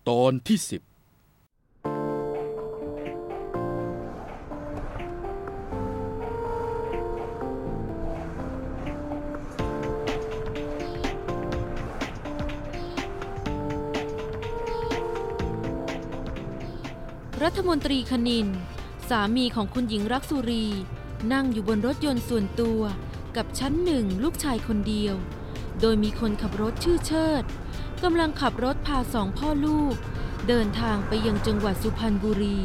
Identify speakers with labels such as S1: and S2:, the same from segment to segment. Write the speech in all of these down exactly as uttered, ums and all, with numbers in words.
S1: ตอนที่สิบ
S2: รัฐมนตรีคณินสามีของคุณหญิงรักสุรีนั่งอยู่บนรถยนต์ส่วนตัวกับชั้นหนึ่งลูกชายคนเดียวโดยมีคนขับรถชื่อเชิดกำลังขับรถพาสองพ่อลูกเดินทางไปยังจังหวัดสุพรรณบุรี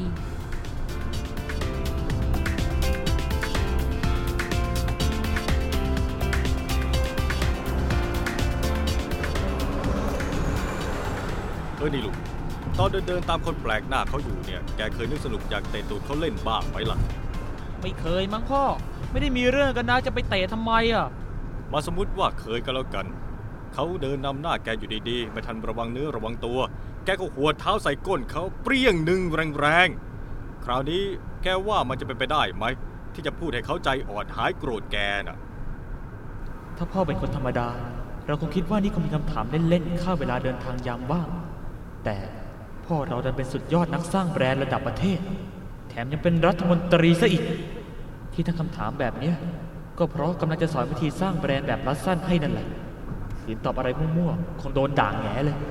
S3: เออนี่ลูกตอนเดินเดินตามคนแปลกหน้าเขาอยู่เนี่ยแกเคยนึกสนุกอยากเตะตูดเขาเล่นบ้างไหมล่ะ
S4: ไม่เคยมั้งพ่อไม่ได้มีเรื่องกันนะจะไปเตะทำไมอ่ะ
S3: มาสมมติว่าเคยก็แล้วกันเขาเดินนำหน้าแกอยู่ดีๆไม่ทันระวังเนื้อระวังตัวแกก็หัวเท้าใส่ก้นเขาเปรี้ยงหนึ่งแรงๆคราวนี้แกว่ามันจะเป็นไปได้ไหมที่จะพูดให้เขาใจอ่อนหายโกรธแกน่ะ
S4: ถ้าพ่อเป็นคนธรรมดาเราคงคิดว่านี่คงมีคำถามเล่นๆฆ่าเวลาเดินทางยามว่างแต่พ่อเราดันเป็นสุดยอดนักสร้างแบรนด์ระดับประเทศแถมยังเป็นรัฐมนตรีซะอีกที่ทั้งคำถามแบบนี้ก็เพราะกำลังจะสอนวิธีสร้างแบรนด์แบบรัดสั้นให้นั่นแหละขืนตอบอะไรมั่วๆคงโดนด่างแง่เลย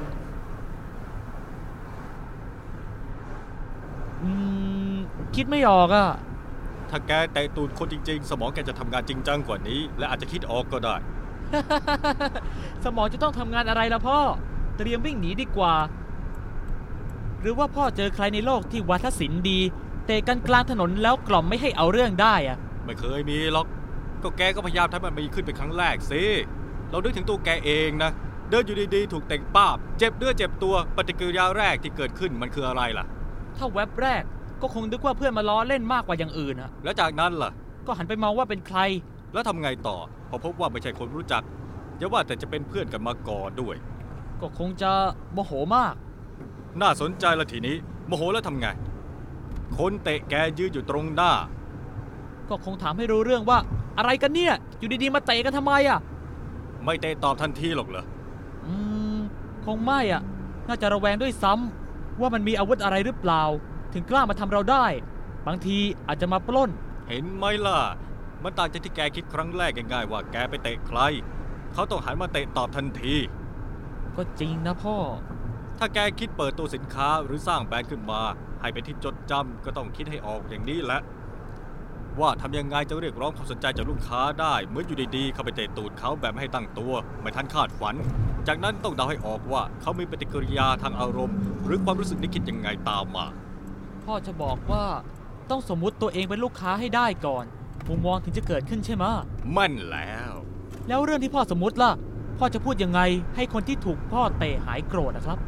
S4: อืมคิดไม่ออกอ่ะ
S3: ถ้าแกเตะตูดคนจริงๆสมองแกจะทำงานจริงจังกว่านี้และอาจจะคิดออกก็ได้
S4: สมองจะต้องทำงานอะไรล่ะพ่อเตรียมวิ่งหนีดีกว่าหรือว่าพ่อเจอใครในโลกที่วัฒนศิลป์ดีเตะกันกลางถนนแล้วกล่อมไม่ให้เอาเรื่องได้อะ
S3: ไม่เคยมีหรอกก็แกก็พยายามทำให้มันมีขึ้นเป็นครั้งแรกสิเรานึกถึงตัวแกเองนะเดินอยู่ดีๆถูกเตะป้าบเจ็บเนื้อเจ็บตัวปฏิกิริยาแรกที่เกิดขึ้นมันคืออะไรล่ะ
S4: ถ้าแว็บแรกก็คงนึกว่าเพื่อนมาล้อเล่นมากกว่าอย่างอื่นอะ
S3: แล้วจากนั้นล่ะ
S4: ก็หันไปมองว่าเป็นใคร
S3: แล้วทำไงต่อพอพบว่าไม่ใช่คนรู้จักอย่าว่าแต่จะเป็นเพื่อนกันมาก่อนด้วย
S4: ก็คงจะโมโหมาก
S3: น่าสนใจละทีนี้โมโหแล้วทำไงคนเตะแกยืนอยู่ตรงหน้า
S4: ก็คงถามให้รู้เรื่องว่าอะไรกันเนี่ยอยู่ดีๆมาเตะกันทำไมอ่ะ
S3: ไม่เตะตอบทันทีหรอกเหรอ
S4: อืมคงไม่อ่ะน่าจะระแวงด้วยซ้ำว่ามันมีอาวุธอะไรหรือเปล่าถึงกล้ามาทำเราได้บางทีอาจจะมาปล้น
S3: เห็นไหมล่ะมันต่างจากที่แกคิดครั้งแรกง่ายๆว่าแกไปเตะใครเขาต้องหันมาเตะตอบทันที
S4: ก็จริงนะพ่อ
S3: ถ้าแกคิดเปิดตัวสินค้าหรือสร้างแบรนด์ขึ้นมาให้เป็นที่จดจำก็ต้องคิดให้ออกอย่างนี้แหละว่าทำยังไงจะเรียกร้องความสนใจจากลูกค้าได้เหมือนอยู่ดีๆเข้าไปเตะตูดเขาแบบไม่ให้ตั้งตัวไม่ทันคาดฝันจากนั้นต้องเดาให้ออกว่าเขามีปฏิกิริยาทางอารมณ์หรือความรู้สึกนึกคิดยังไงตามมา
S4: พ่อจะบอกว่าต้องสมมุติตัวเองเป็นลูกค้าให้ได้ก่อนมุมมองถึงจะเกิดขึ้นใช่ไหม
S3: มั่นแล้ว
S4: แล้วเรื่องที่พ่อสมมุติล่ะพ่อจะพูดยังไงให้คนที่ถูกพ่อเตะหายโกรธนะครับ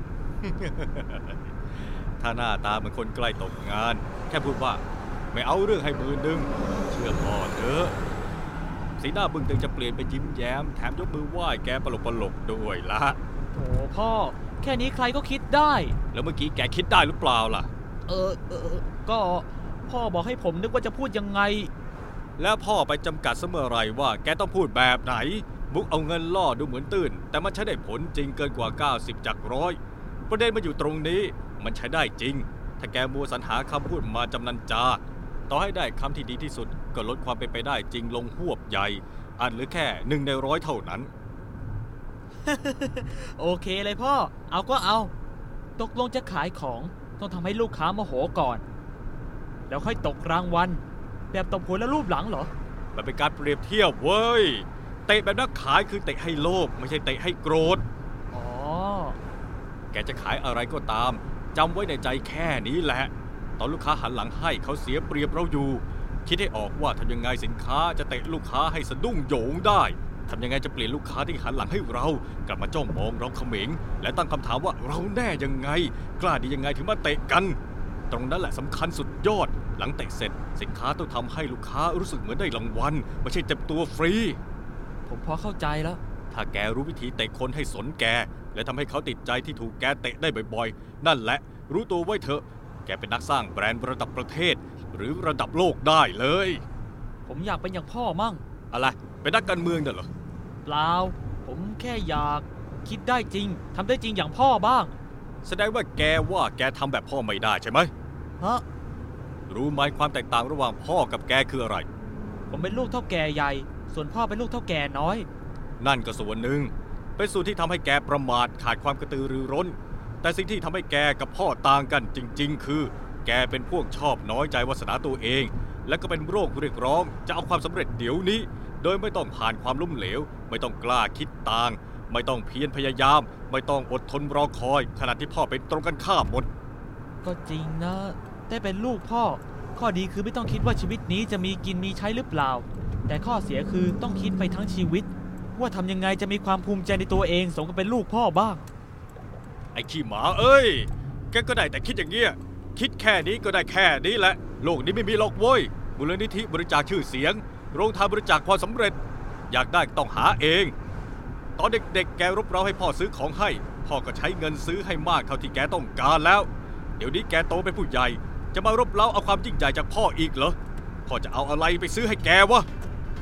S3: ถ้าหน้าตาเหมือนคนใกล้ตกงานแค่พูดว่าไม่เอาเรื่องให้มือดึงเชื่อพ่อเถอะสีหน้าบึ้งตึงจะเปลี่ยนไปยิ้มแย้มแถมยกมือไหว้แกปลกปลกด้วยละ
S4: โอ้พ่อแค่นี้ใครก็คิดได้
S3: แล้วเมื่อกี้แกคิดได้หรือเปล่าล่ะ
S4: เออเออก็พ่อบอกให้ผมนึกว่าจะพูดยังไง
S3: แล้วพ่อไปจำกัดเสมอไรว่าแกต้องพูดแบบไหนมุกเอาเงินล่อดูเหมือนตื้นแต่มันใช้ได้ผลจริงเกินกว่าเก้าสิบจากร้อยประเด็นมาอยู่ตรงนี้มันใช้ได้จริงถ้าแกมัวสรรหาคำพูดมาจำนันจาต่อให้ได้คำที่ดีที่สุดก็ลดความเป็นไปได้จริงลงหวบใหญ่อาจเหลือแค่หนึ่งในร้อยเท่านั้น
S4: โอเคเลยพ่อเอาก็เอาตกลงจะขายของต้องทำให้ลูกค้าโมโหก่อนแล้วค่อยตกรางวัลแบบตบหัวแล้วรูปหลังเหรอ
S3: มันเป็นการเปรียบเทียบเว้ยเตะแบบนักขายคือเตะให้โลภไม่ใช่เตะให้โกรธ
S4: อ๋อ
S3: แกจะขายอะไรก็ตามจำไว้ในใจแค่นี้แหละตอนลูกค้าหันหลังให้เขาเสียเปรียบเราอยู่คิดให้ออกว่าทำยังไงสินค้าจะเตะลูกค้าให้สะดุ้งโยงได้ทำยังไงจะเปลี่ยนลูกค้าที่หันหลังให้เรากลับมาจ้องมองเราเขม็งและตั้งคำถามว่าเราแน่ยังไงกล้าดียังไงถึงมาเตะกันตรงนั้นแหละสำคัญสุดยอดหลังเตะเสร็จสินค้าต้องทำให้ลูกค้ารู้สึกเหมือนได้รางวัลไม่ใช่เจ็บตัวฟรี
S4: ผมพอเข้าใจแล้ว
S3: ถ้าแกรู้วิธีเตะคนให้สนแกและทำให้เขาติดใจที่ถูกแกเตะได้บ่อยๆนั่นแหละรู้ตัวไว้เถอะแกเป็นนักสร้างแบรนด์ระดับประเทศหรือระดับโลกได้เลย
S4: ผมอยากเป็นอย่างพ่อมั่ง
S3: อะไรเป็นนักการเมืองน่ะเหรอ
S4: เปล่าผมแค่อยากคิดได้จริงทำได้จริงอย่างพ่อบ้าง
S3: แสดงว่าแกว่าแกทำแบบพ่อไม่ได้ใช่ไหม
S4: ฮะ
S3: รู้ไหมความแตกต่างระหว่างพ่อกับแกคืออะไร
S4: ผมเป็นลูกเท่าแก่ใหญ่ ส่วนพ่อเป็นลูกเท่าแก่น้อย
S3: นั่นก็ส่วนหนึ่งเป็นส่วนที่ทำให้แกประมาทขาดความกระตือรือร้นแต่สิ่งที่ทำให้แกกับพ่อต่างกันจริงๆคือแกเป็นพวกชอบน้อยใจวาสนาตัวเองและก็เป็นโรคเรียกร้องจะเอาความสำเร็จเดี๋ยวนี้โดยไม่ต้องผ่านความล้มเหลวไม่ต้องกล้าคิดต่างไม่ต้องเพียรพยายามไม่ต้องอดทนรอคอยขณะที่พ่อเป็นตรงกันข้ามหมด
S4: ก็จริงนะได้เป็นลูกพ่อ ข้อดีคือไม่ต้องคิดว่าชีวิตนี้จะมีกินมีใช้หรือเปล่า แต่ข้อเสียคือต้องคิดไปทั้งชีวิต ว่าทำยังไงจะมีความภูมิใจในตัวเองสมกับเป็นลูกพ่อบ้าง
S3: ไอ้ขี้หมาเอ้ยแกก็ได้แต่คิดอย่างเงี้ยคิดแค่นี้ก็ได้แค่นี้แหละโลกนี้ไม่มีหรอกเว้ยมูลนิธิบริจาคชื่อเสียงโรงทานบริจาคความสำเร็จอยากได้ต้องหาเองตอนเด็กๆแกรบเร้าให้พ่อซื้อของให้พ่อก็ใช้เงินซื้อให้มากเท่าที่แกต้องการแล้วเดี๋ยวนี้แกโตเป็นผู้ใหญ่จะมารบเร้าเอาความยิ่งใหญ่จากพ่ออีกเหรอพ่อจะเอาอะไรไปซื้อให้แกวะ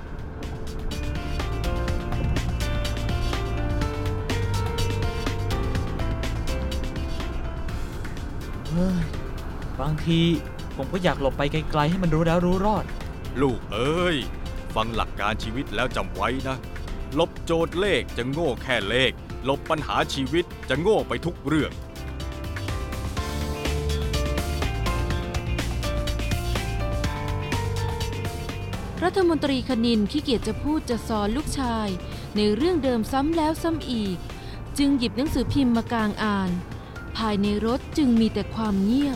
S4: เฮ้ย บางทีผมก็อยากหลบไปไกลๆให้มันรู้แล้วรู้รอด
S3: ลูกเอ้ยฟังหลักการชีวิตแล้วจำไว้นะลบโจทย์เลขจะโง่แค่เลขลบปัญหาชีวิตจะโง่ไปทุกเรื่อง
S2: รัฐมนตรีคณินขี้เกียจจะพูดจะสอนลูกชายในเรื่องเดิมซ้ำแล้วซ้ำอีกจึงหยิบหนังสือพิมพ์มากางอ่านภายในรถจึงมีแต่ความเงียบ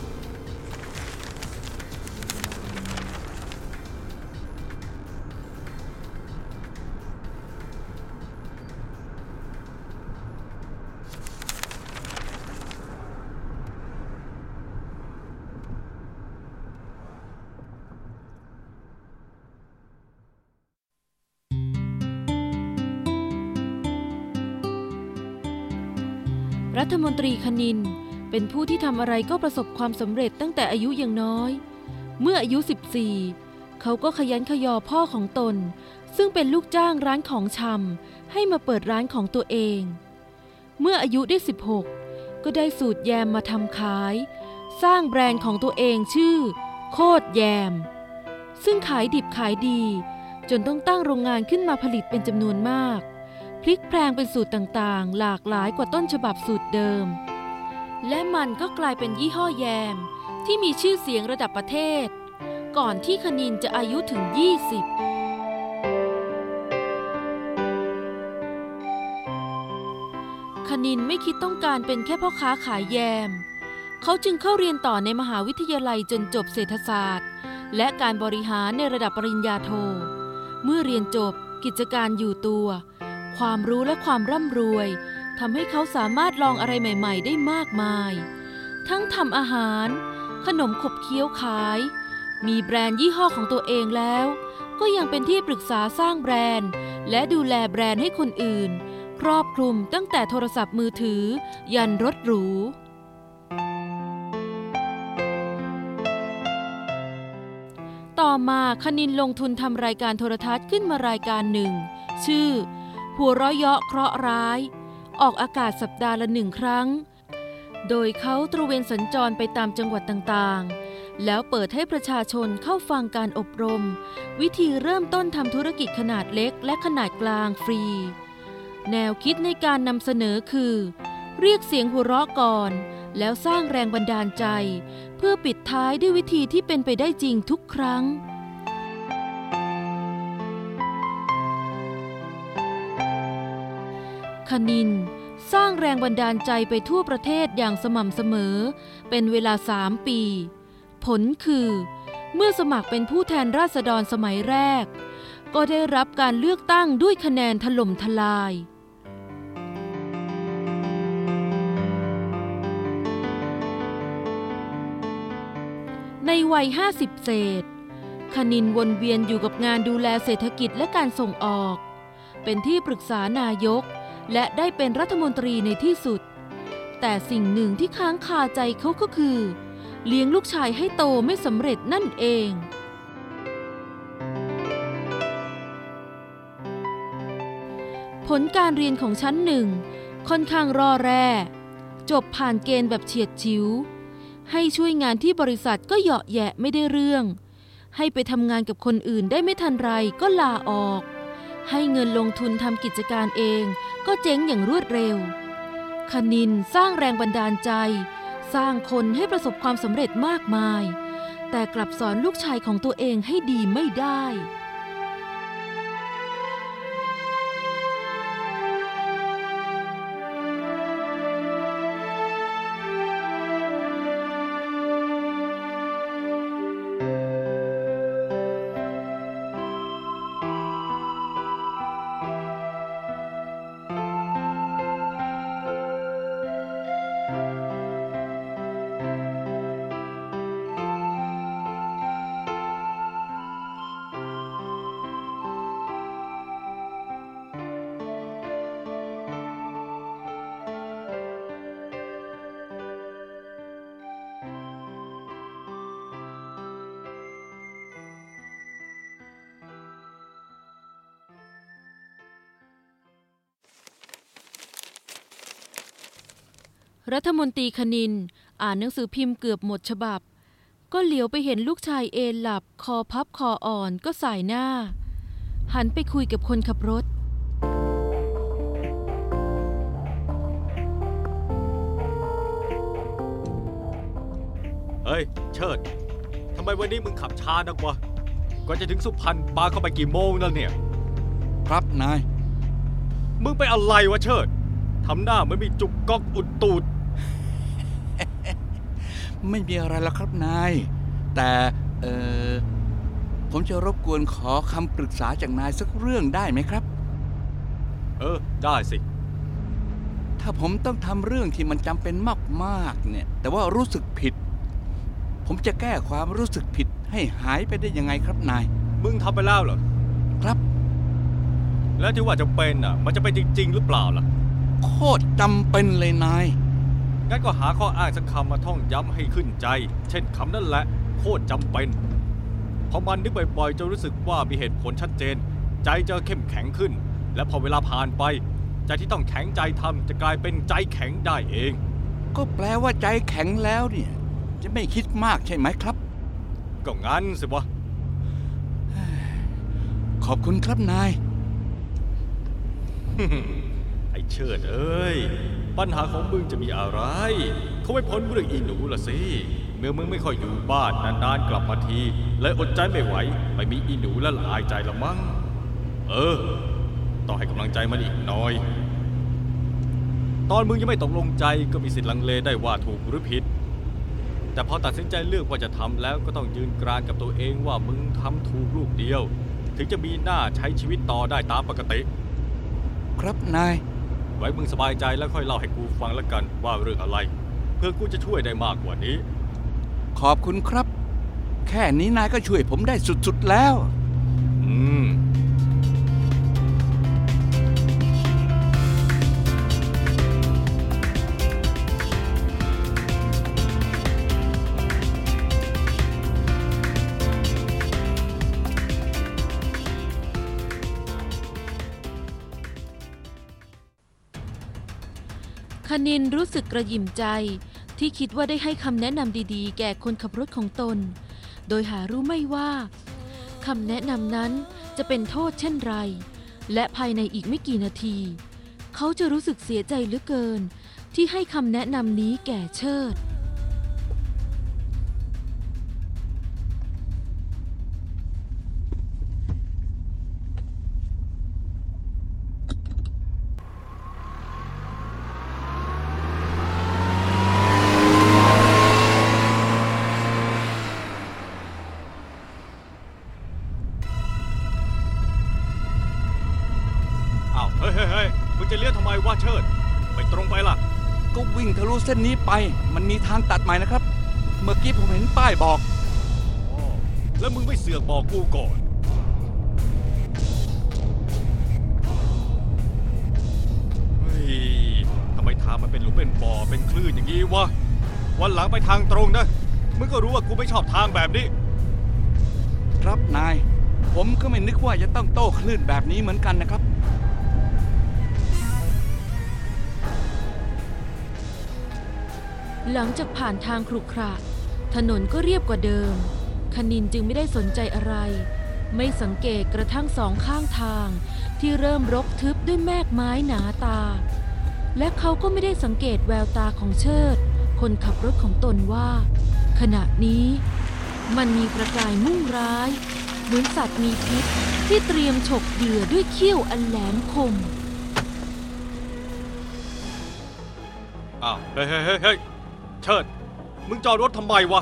S2: รัฐมนตรีคณินเป็นผู้ที่ทำอะไรก็ประสบความสำเร็จตั้งแต่อายุยังน้อยเมื่ออายุสิบสี่เขาก็ขยันขยอพ่อของตนซึ่งเป็นลูกจ้างร้านของชำให้มาเปิดร้านของตัวเองเมื่ออายุได้สิบหกก็ได้สูตรแยมมาทำขายสร้างแบรนด์ของตัวเองชื่อโคตรแยมซึ่งขายดิบขายดีจนต้องตั้งโรงงานขึ้นมาผลิตเป็นจำนวนมากพลิกแพลงเป็นสูตรต่างๆหลากหลายกว่าต้นฉบับสูตรเดิมและมันก็กลายเป็นยี่ห้อแยมที่มีชื่อเสียงระดับประเทศก่อนที่คณินจะอายุถึงยี่สิบคณินไม่คิดต้องการเป็นแค่พ่อค้าขายแยมเขาจึงเข้าเรียนต่อในมหาวิทยาลัยจนจบเศรษฐศาสตร์และการบริหารในระดับปริญญาโทเมื่อเรียนจบกิจการอยู่ตัวความรู้และความร่ำรวยทำให้เขาสามารถลองอะไรใหม่ๆได้มากมายทั้งทำอาหารขนมขบเคี้ยวขายมีแบรนด์ยี่ห้อของตัวเองแล้วก็ยังเป็นที่ปรึกษาสร้างแบรนด์และดูแลแบรนด์ให้คนอื่นครอบคลุมตั้งแต่โทรศัพท์มือถือยันรถหรูต่อมาคณินลงทุนทำรายการโทรทัศน์ขึ้นมารายการหนึ่งชื่อหัวเราะเยาะเคราะห์ร้ายออกอากาศสัปดาห์ละหนึ่งครั้งโดยเขาตระเวนสัญจรไปตามจังหวัดต่างๆแล้วเปิดให้ประชาชนเข้าฟังการอบรมวิธีเริ่มต้นทำธุรกิจขนาดเล็กและขนาดกลางฟรีแนวคิดในการนำเสนอคือเรียกเสียงหัวเราะก่อนแล้วสร้างแรงบันดาลใจเพื่อปิดท้ายด้วยวิธีที่เป็นไปได้จริงทุกครั้งคณินสร้างแรงบันดาลใจไปทั่วประเทศอย่างสม่ำเสมอเป็นเวลาสามปีผลคือเมื่อสมัครเป็นผู้แทนราษฎรสมัยแรกก็ได้รับการเลือกตั้งด้วยคะแนนถล่มทลายในวัยห้าสิบเศษคณินวนเวียนอยู่กับงานดูแลเศรษฐกิจและการส่งออกเป็นที่ปรึกษานายกและได้เป็นรัฐมนตรีในที่สุดแต่สิ่งหนึ่งที่ค้างคาใจเขาก็คือเลี้ยงลูกชายให้โตไม่สำเร็จนั่นเองผลการเรียนของชั้นหนึ่งค่อนข้างร่อแร่จบผ่านเกณฑ์แบบเฉียดฉิวให้ช่วยงานที่บริษัทก็เหยาะแยะไม่ได้เรื่องให้ไปทำงานกับคนอื่นได้ไม่ทันไรก็ลาออกให้เงินลงทุนทำกิจการเองก็เจ๊งอย่างรวดเร็วคณินสร้างแรงบันดาลใจสร้างคนให้ประสบความสำเร็จมากมายแต่กลับสอนลูกชายของตัวเองให้ดีไม่ได้รัฐมนตรีคณินอ่านหนังสือพิมพ์เกือบหมดฉบับก็เหลียวไปเห็นลูกชายเอนหลับคอพับคออ่อนก็สายหน้าหันไปคุยกับคนขับรถ
S3: เฮ้ยเชิดทำไมวันนี้มึงขับช้านักวะก่อนจะถึงสุพรรณปาเข้าไปกี่โมงแล้วเนี่ย
S1: ครับนาย
S3: มึงไปอะไรวะเชิดทำหน้ามันมีจุกก๊อกอุดตูด
S1: ไม่มีอะไรแล้วครับนายแต่เออผมจะรบกวนขอคำปรึกษาจากนายสักเรื่องได้ไหมครับ
S3: เออได้สิ
S1: ถ้าผมต้องทำเรื่องที่มันจำเป็นมากๆเนี่ยแต่ว่ารู้สึกผิดผมจะแก้ความรู้สึกผิดให้หายไปได้ยังไงครับนาย
S3: มึงทำไปแล้วเหรอ
S1: ครับ
S3: แล้วที่ว่าจะเป็นอ่ะมันจะเป็นจริงๆหรือเปล่าล่ะ
S1: โคตรจำเป็นเลยนาย
S3: งั้นก็หาข้ออ้างสักคำมาท่องย้ำให้ขึ้นใจเช่นคำนั่นแหละโคตรจำเป็นพอมันนึกบ่อยๆจะรู้สึกว่ามีเหตุผลชัดเจนใจจะเข้มแข็งขึ้นและพอเวลาผ่านไปใจที่ต้องแข็งใจทำจะกลายเป็นใจแข็งได้เอง
S1: ก็แปลว่าใจแข็งแล้วเนี่ยจะไม่คิดมากใช่ไหมครับ
S3: ก็งั้นสิวะ
S1: ขอบคุณครับนาย
S3: ไอ้เชิดเอ้ยปัญหาของมึงจะมีอะไรเขาไม่พ้นเรื่องอีหนูละสิเมื่อมึงไม่ค่อยอยู่บ้านนานๆกลับมาทีเลยอดใจไม่ไหวไม่มีอีหนูแล้วละอายใจละมั้งเออต้องให้กำลังใจมันอีกหน่อยตอนมึงยังไม่ตกลงใจก็มีสิทธิ์ลังเลได้ว่าถูกหรือผิดแต่พอตัดสินใจเลือกว่าจะทำแล้วก็ต้องยืนกรานกับตัวเองว่ามึงทำถูกลูกเดียวถึงจะมีหน้าใช้ชีวิตต่อได้ตามปกติ
S1: ครับนาย
S3: ไว้มึงสบายใจแล้วค่อยเล่าให้กูฟังแล้วกันว่าเรื่องอะไรเพื่อกูจะช่วยได้มากกว่านี้
S1: ขอบคุณครับแค่นี้นายก็ช่วยผมได้สุดๆแล้ว
S3: อืม
S2: คณินรู้สึกกระหยิ่มใจที่คิดว่าได้ให้คำแนะนำดีๆแก่คนขับรถของตนโดยหารู้ไม่ว่าคำแนะนำนั้นจะเป็นโทษเช่นไรและภายในอีกไม่กี่นาทีเขาจะรู้สึกเสียใจเหลือเกินที่ให้คำแนะนำนี้แก่เชิด
S3: จะเลี้ยวทำไมวะเชิดไปตรงไปล่ะ
S1: ก็วิ่งทะลุเส้นนี้ไปมันมีทางตัดใหม่นะครับเมื่อกี้ผมเห็นป้ายบอก
S3: อ๋อแล้วมึงไม่เสือกบอกกูก่อนเฮ้ยทำไมทางมันเป็นหลุมเป็นบ่อเป็นคลื่นอย่างนี้วะวันหลังไปทางตรงนะมึงก็รู้ว่ากูไม่ชอบทางแบบนี้
S1: ครับนายผมก็ไม่นึกว่าจะต้องโต้คลื่นแบบนี้เหมือนกันนะครับ
S2: หลังจากผ่านทางขรุขระถนนก็เรียบกว่าเดิมคณินจึงไม่ได้สนใจอะไรไม่สังเกตกระทั่งสองข้างทางที่เริ่มรกทึบด้วยแมกไม้หนาตาและเขาก็ไม่ได้สังเกตแววตาของเชิดคนขับรถของตนว่าขณะนี้มันมีประกายมุ่งร้ายเหมือนสัตว์มีพิษที่เตรียมฉกเหยื่อด้วยเขี้ยวอันแหลมคม
S3: อ้าวเฮ้ยเฮ้ยเฮ้ยเฮ้ยเชิดมึงจอดรถทำไมวะ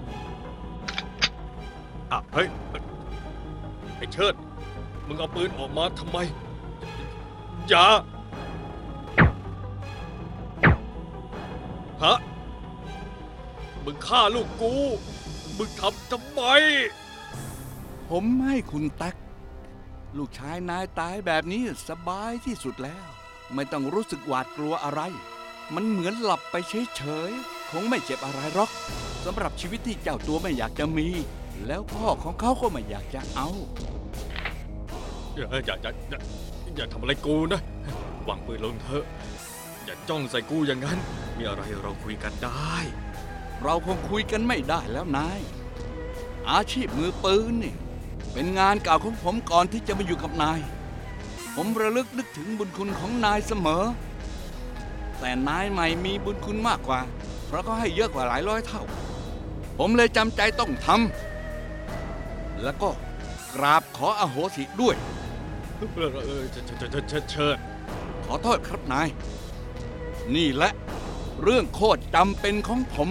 S3: อ่ะเฮ้ยไอ้เชิดมึงเอาปืนออกมาทำไมอย่าฮะมึงฆ่าลูกกูมึงทำทำไม
S1: ผมให้คุณตั๊กลูกชายนายตายแบบนี้สบายที่สุดแล้วไม่ต้องรู้สึกหวาดกลัวอะไรมันเหมือนหลับไปเฉยๆคงไม่เจ็บอะไรหรอกสำหรับชีวิตที่เจ้าตัวไม่อยากจะมีแล้วพ่อของเขาก็ไม่อยากจะเอา
S3: อย่าอย่าอย่าอย่าอย่าทำอะไรกูนะวางปืนลงเถอะอย่าจ้องใส่กูอย่างนั้นมีอะไรเราคุยกันได้
S1: เราคงคุยกันไม่ได้แล้วนายอาชีพมือปืนนี่เป็นงานเก่าของผมก่อนที่จะมาอยู่กับนายผมระลึกนึกถึงบุญคุณของนายเสมอแต่นายใหม่มีบุญคุณมากกว่าเพราะเขาให้เยอะกว่าหลายร้อยเท่าผมเลยจำใจต้องทำแล้วก็กราบขออโหสิด้วย
S3: เออเออเชิดเชิดเชิดเชิด
S1: ขอโทษครับนายนี่แหละเรื่องโคตรจำเป็นของผม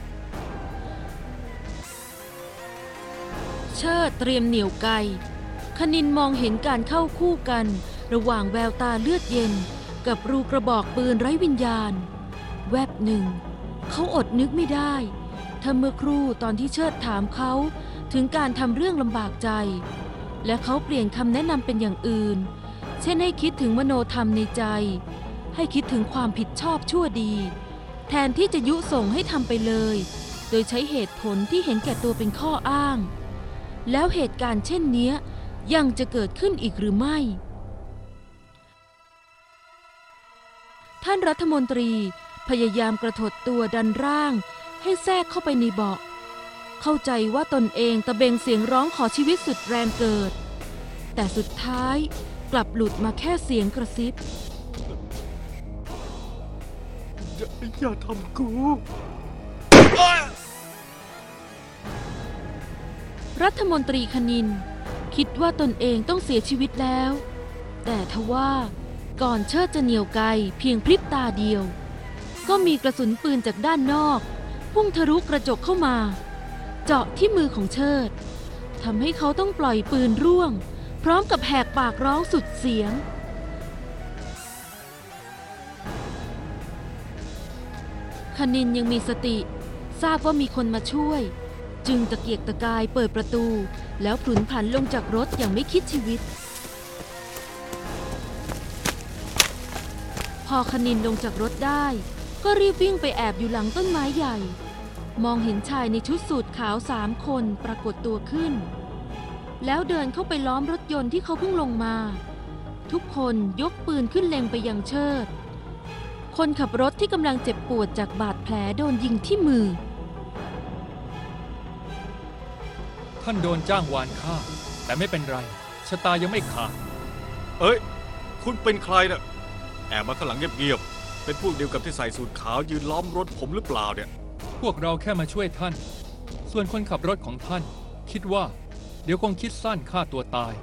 S2: เชิดเตรียมเหนี่ยวไกคณินมองเห็นการเข้าคู่กันระหว่างแววตาเลือดเย็นกับรูกระบอกปืนไร้วิญญาณแวบหนึ่งเขาอดนึกไม่ได้ถ้าเมื่อครู่ตอนที่เชิดถามเขาถึงการทำเรื่องลำบากใจและเขาเปลี่ยนคำแนะนำเป็นอย่างอื่นเช่นให้คิดถึงมโนธรรมในใจให้คิดถึงความผิดชอบชั่วดีแทนที่จะยุส่งให้ทำไปเลยโดยใช้เหตุผลที่เห็นแก่ตัวเป็นข้ออ้างแล้วเหตุการณ์เช่นนี้ยังจะเกิดขึ้นอีกหรือไม่ท่านรัฐมนตรีพยายามกระถดตัวดันร่างให้แทรกเข้าไปในเบาะเข้าใจว่าตนเองตะเบงเสียงร้องขอชีวิตสุดแรงเกิดแต่สุดท้ายกลับหลุดมาแค่เสียงกระซิบ
S3: อย่าอย่าทำกู
S2: รัฐมนตรีคณินคิดว่าตนเองต้องเสียชีวิตแล้วแต่ทว่าก่อนเชิดจะเหนี่ยวไกเพียงพริบตาเดียวก็มีกระสุนปืนจากด้านนอกพุ่งทะลุกระจกเข้ามาเจาะที่มือของเชิดทำให้เขาต้องปล่อยปืนร่วงพร้อมกับแหกปากร้องสุดเสียงคณินยังมีสติทราบว่ามีคนมาช่วยจึงตะเกียกตะกายเปิดประตูแล้วพลุนผันลงจากรถอย่างไม่คิดชีวิตพอคณินลงจากรถได้ก็รีบวิ่งไปแอบอยู่หลังต้นไม้ใหญ่มองเห็นชายในชุดสูทขาวสามคนปรากฏตัวขึ้นแล้วเดินเข้าไปล้อมรถยนต์ที่เขาเพิ่งลงมาทุกคนยกปืนขึ้นเล็งไปยังเชิดคนขับรถที่กำลังเจ็บปวดจากบาดแผลโดนยิงที่มือ
S5: ท่านโดนจ้างวานฆ่าแต่ไม่เป็นไรชะตายังไม่ขาด
S3: เอ้ยคุณเป็นใครน่ะแอบมาข้างหลังเงียบๆเป็นพวกเดียวกับที่ใส่สูทขาวยืนล้อมรถผมหรือเปล่าเนี่ย
S5: พวกเราแค่มาช่วยท่านส่วนคนขับรถของท่านคิดว่าเดี๋ยวคงคิดสั้นฆ่าตัวตาย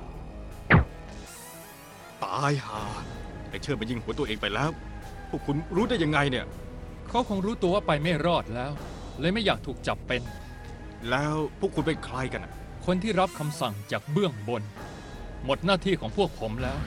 S3: ตายห่าไอ้เชิดมันยิงหัวตัวเองไปแล้วพวกคุณรู้ได้ยังไงเนี่ย
S5: เขาคงรู้ตัวว่าไปไม่รอดแล้วเลยไม่อยากถูกจับเป็น
S3: แล้วพวกคุณเป็นใครกันอ่ะ
S5: คนที่รับคำสั่งจากเบื้องบนหมดหน้าที่ของพวกผมแล้ว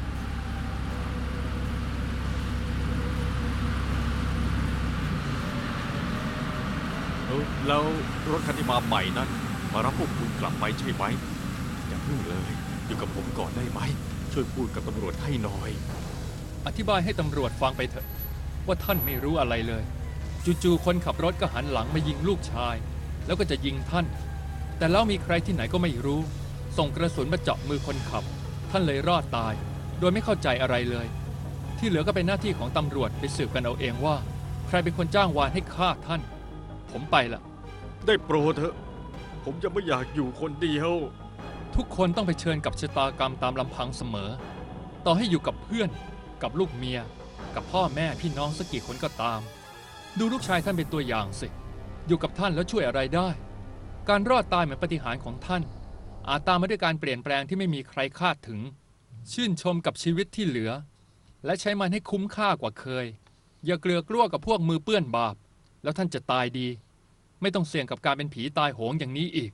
S3: แล้วรถคันที่มาใหม่นั้นมารับพวกคุณกลับไปใช่ไหมอย่าเพิ่งเลยอยู่กับผมก่อนได้ไหมช่วยพูดกับตำรวจให้หน่อย
S5: อธิบายให้ตำรวจฟังไปเถอะว่าท่านไม่รู้อะไรเลยจู่ๆคนขับรถก็หันหลังมายิงลูกชายแล้วก็จะยิงท่านแต่แล้วมีใครที่ไหนก็ไม่รู้ส่งกระสุนมาเจาะมือคนขับท่านเลยรอดตายโดยไม่เข้าใจอะไรเลยที่เหลือก็เป็นหน้าที่ของตำรวจไปสืบกันเอาเองว่าใครเป็นคนจ้างวานให้ฆ่าท่านผมไปละ
S3: ได้โปรดเถอะผมจะไม่อยากอยู่คนเดียว
S5: ทุกคนต้องเผชิญกับชะตากรรมตามลำพังเสมอ ต่อให้อยู่กับเพื่อน กับลูกเมีย กับพ่อแม่พี่น้องสักกี่คนก็ตาม ดูลูกชายท่านเป็นตัวอย่างสิ อยู่กับท่านแล้วช่วยอะไรได้ การรอดตายเหมือนปาฏิหาริย์ของท่าน อาจตามมาด้วยการเปลี่ยนแปลงที่ไม่มีใครคาดถึง ชื่นชมกับชีวิตที่เหลือ และใช้มันให้คุ้มค่ากว่าเคย อย่าเกลือกลั้วกับพวกมือเปื้อนบาป แล้วท่านจะตายดี ไม่ต้องเสี่ยงกับการเป็นผีตายโหงอย่างนี้อีก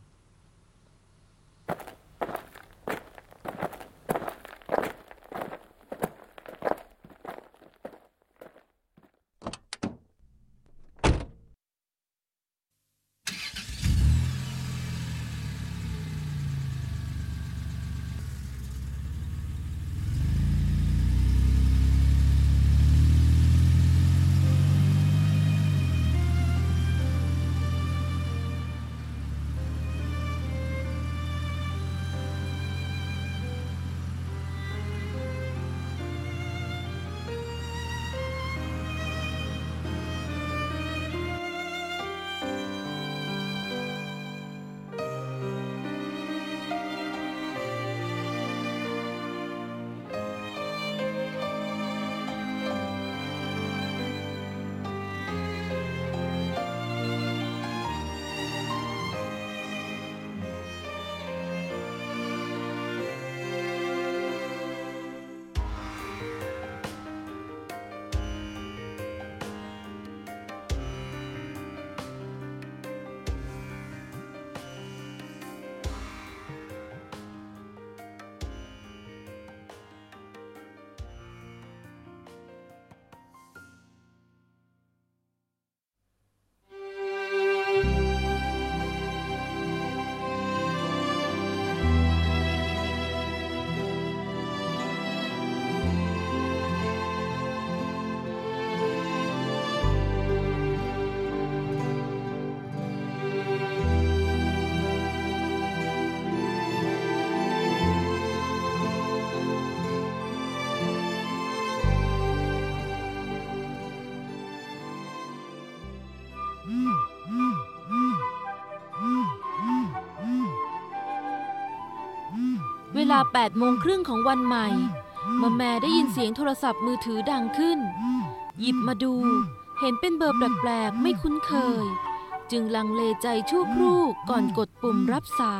S2: เวลาแปดโมงครึ่งของวันใหม่มาแม่ได้ยินเสียงโทรศัพท์มือถือดังขึ้น หยิบมาดูเห็นเป็นเบอร์แปลกๆไม่คุ้นเคย จึงลังเลใจชั่วครู่ก่อนกดปุ่มรับสาย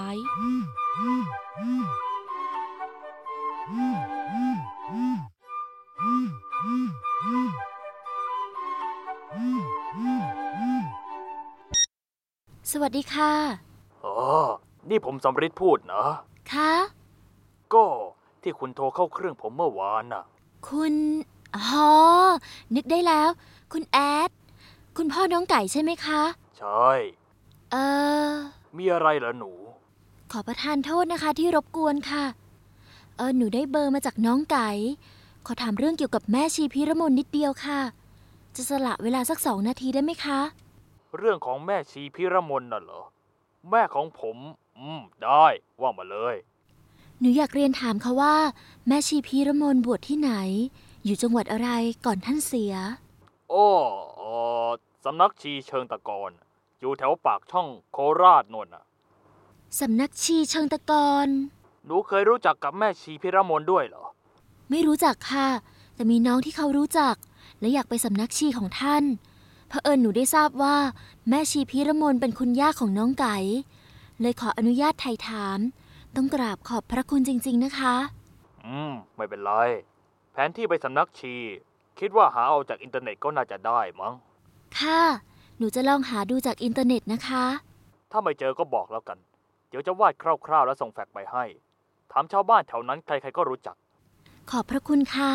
S2: สวัสดีค่ะ
S4: อ๋อ นี่ผมสำริดพูดนะ
S2: คะ
S4: ก็ที่คุณโทรเข้าเครื่องผมเมื่อวานน่ะ
S2: คุณอ๋อนึกได้แล้ว คุณแอด คุณพ่อน้องไก่ใช่ไหมคะ
S4: ใช่
S2: เออ
S4: มีอะไรเหรอหนู
S2: ขอประทานโทษนะคะที่รบกวนค่ะ เออ หนูได้เบอร์มาจากน้องไก่ ขอถามเรื่องเกี่ยวกับแม่ชีพิรมนนิดเดียวค่ะ จะสละเวลาสักสองนาทีได้ไหมคะ
S4: เรื่องของแม่ชีพิรมนน่ะเหรอ แม่ของผม อืม ได้ว่ามาเลย
S2: หนูอยากเรียนถามค่ะว่า แม่ชีพิรมนบวชที่ไหน อยู่จังหวัดอะไรก่อนท่านเสีย
S4: โอ้เออสำนักชีเชิงตะกอน อยู่แถวปากช่องโคราชนนน่ะ
S2: สำนักชีเชิงตะกอน
S4: หนูเคยรู้จักกับแม่ชีพิรมนด้วยเหรอ
S2: ไม่รู้จักค่ะ แต่มีน้องที่เขารู้จัก และอยากไปสำนักชีของท่านเผอิญหนูได้ทราบว่า แม่ชีพิรมนเป็นคุณย่าของน้องไก่ เลยขออนุญาตไถ่ถาม ต้องกราบขอบพระคุณจริงๆนะคะ
S4: อืม ไม่เป็นไร แผนที่ไปสำนักชี คิดว่าหาเอาจากอินเทอร์เน็ตก็น่าจะได้มั้ง
S2: ค่ะ หนูจะลองหาดูจากอินเทอร์เน็ตนะคะ
S4: ถ้าไม่เจอก็บอกแล้วกัน เดี๋ยวจะวาดคร่าวๆแล้วส่งแฟกซ์ไปให้ ถามชาวบ้านแถวนั้นใครๆก็รู้จัก
S2: ขอบพระคุณค่ะ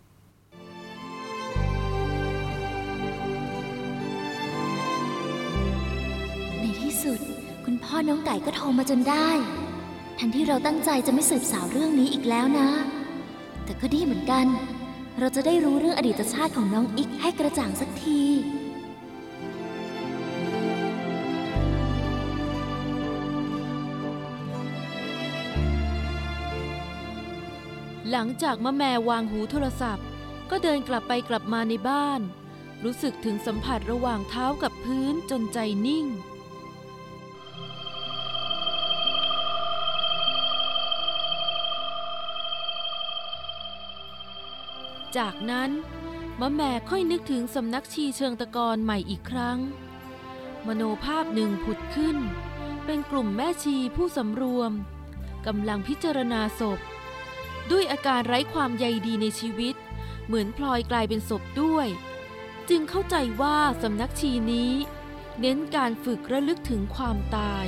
S2: ในที่สุด คุณพ่อน้องไก่ก็โทรมาจนได้ทันที่เราตั้งใจจะไม่สืบสาวเรื่องนี้อีกแล้วนะ แต่ก็ดีเหมือนกัน เราจะได้รู้เรื่องอดีตชาติของน้องอิกให้กระจ่างสักที หลังจากมะแมวางหูโทรศัพท์ ก็เดินกลับไปกลับมาในบ้านรู้สึกถึงสัมผัสระหว่างเท้ากับพื้นจนใจนิ่งจากนั้นมะแม่ค่อยนึกถึงสำนักชีเชิงตะกอนใหม่อีกครั้งมโนภาพหนึ่งผุดขึ้นเป็นกลุ่มแม่ชีผู้สำรวมกำลังพิจารณาศพด้วยอาการไร้ความใยดีในชีวิตเหมือนพลอยกลายเป็นศพด้วยจึงเข้าใจว่าสำนักชีนี้เน้นการฝึกระลึกถึงความตาย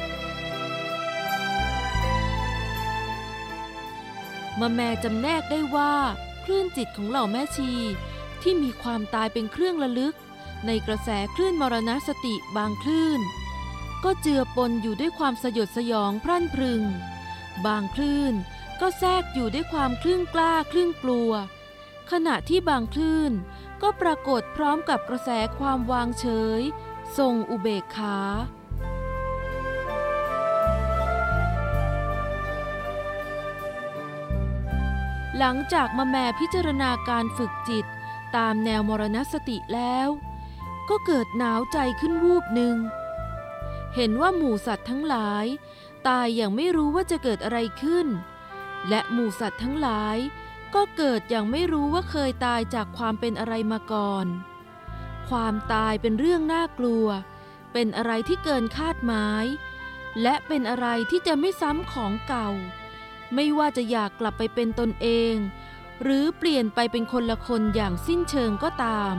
S2: มะแม่จำแนกได้ว่าคลื่นจิตของเหล่าแม่ชีที่มีความตายเป็นเครื่องระลึกในกระแสคลื่นมรณสติบางคลื่นก็เจือปนอยู่ด้วยความสยดสยองพรั่นพรึงบางคลื่นก็แทรกอยู่ด้วยความคลื่นกล้าคลื่นกลัวขณะที่บางคลื่นก็ปรากฏพร้อมกับกระแสความวางเฉยทรงอุเบกขาหลังจากมะแม่พิจารณาการฝึกจิตตามแนวมรณสติแล้วก็เกิดหนาวใจขึ้นวูบหนึ่งเห็นว่าหมู่สัตว์ทั้งหลายตายอย่างไม่รู้ว่าจะเกิดอะไรขึ้นและหมู่สัตว์ทั้งหลายก็เกิดอย่างไม่รู้ว่าเคยตายจากความเป็นอะไรมาก่อนความตายเป็นเรื่องน่ากลัวเป็นอะไรที่เกินคาดหมายและเป็นอะไรที่จะไม่ซ้ำของเก่าไม่ว่าจะอยากกลับไปเป็นตนเองหรือเปลี่ยนไปเป็นคนละคนอย่างสิ้นเชิงก็ตาม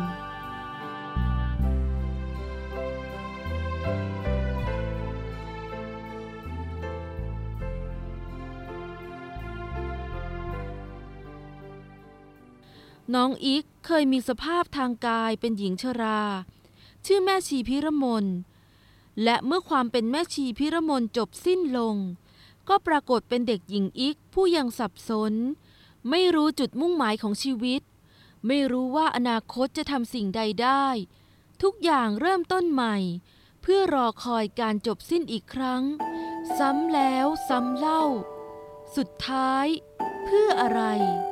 S2: น้องอิกเคยมีสภาพทางกายเป็นหญิงชราชื่อแม่ชีพิรมนและเมื่อความเป็นแม่ชีพิรมนจบสิ้นลงก็ปรากฏเป็นเด็กหญิงอิกผู้ยังสับสนไม่รู้จุดมุ่งหมายของชีวิตไม่รู้ว่าอนาคตจะทำสิ่งใดได้ทุกอย่างเริ่มต้นใหม่เพื่อรอคอยการจบสิ้นอีกครั้งซ้ำแล้วซ้ำเล่าสุดท้ายเพื่ออะไร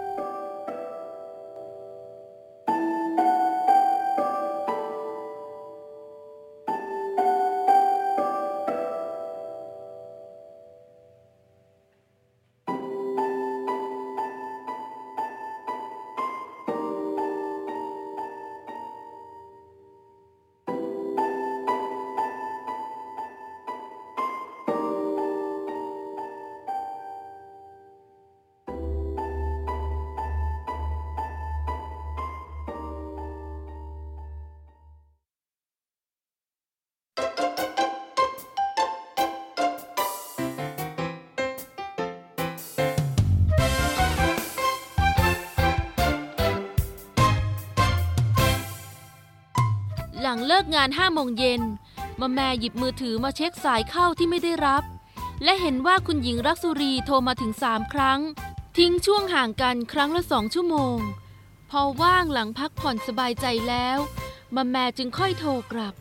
S2: หลังเลิกงานห้าโมงเย็นมะแม่หยิบมือถือมาเช็คสายเข้าที่ไม่ได้รับและเห็นว่าคุณหญิงรักษุรีโทรมาถึงสามครั้งทิ้งช่วงห่างกันครั้งละสองชั่วโมงพอว่างหลังพักผ่อนสบายใจแล้วมะแม่จึงค่อยโทรกลับ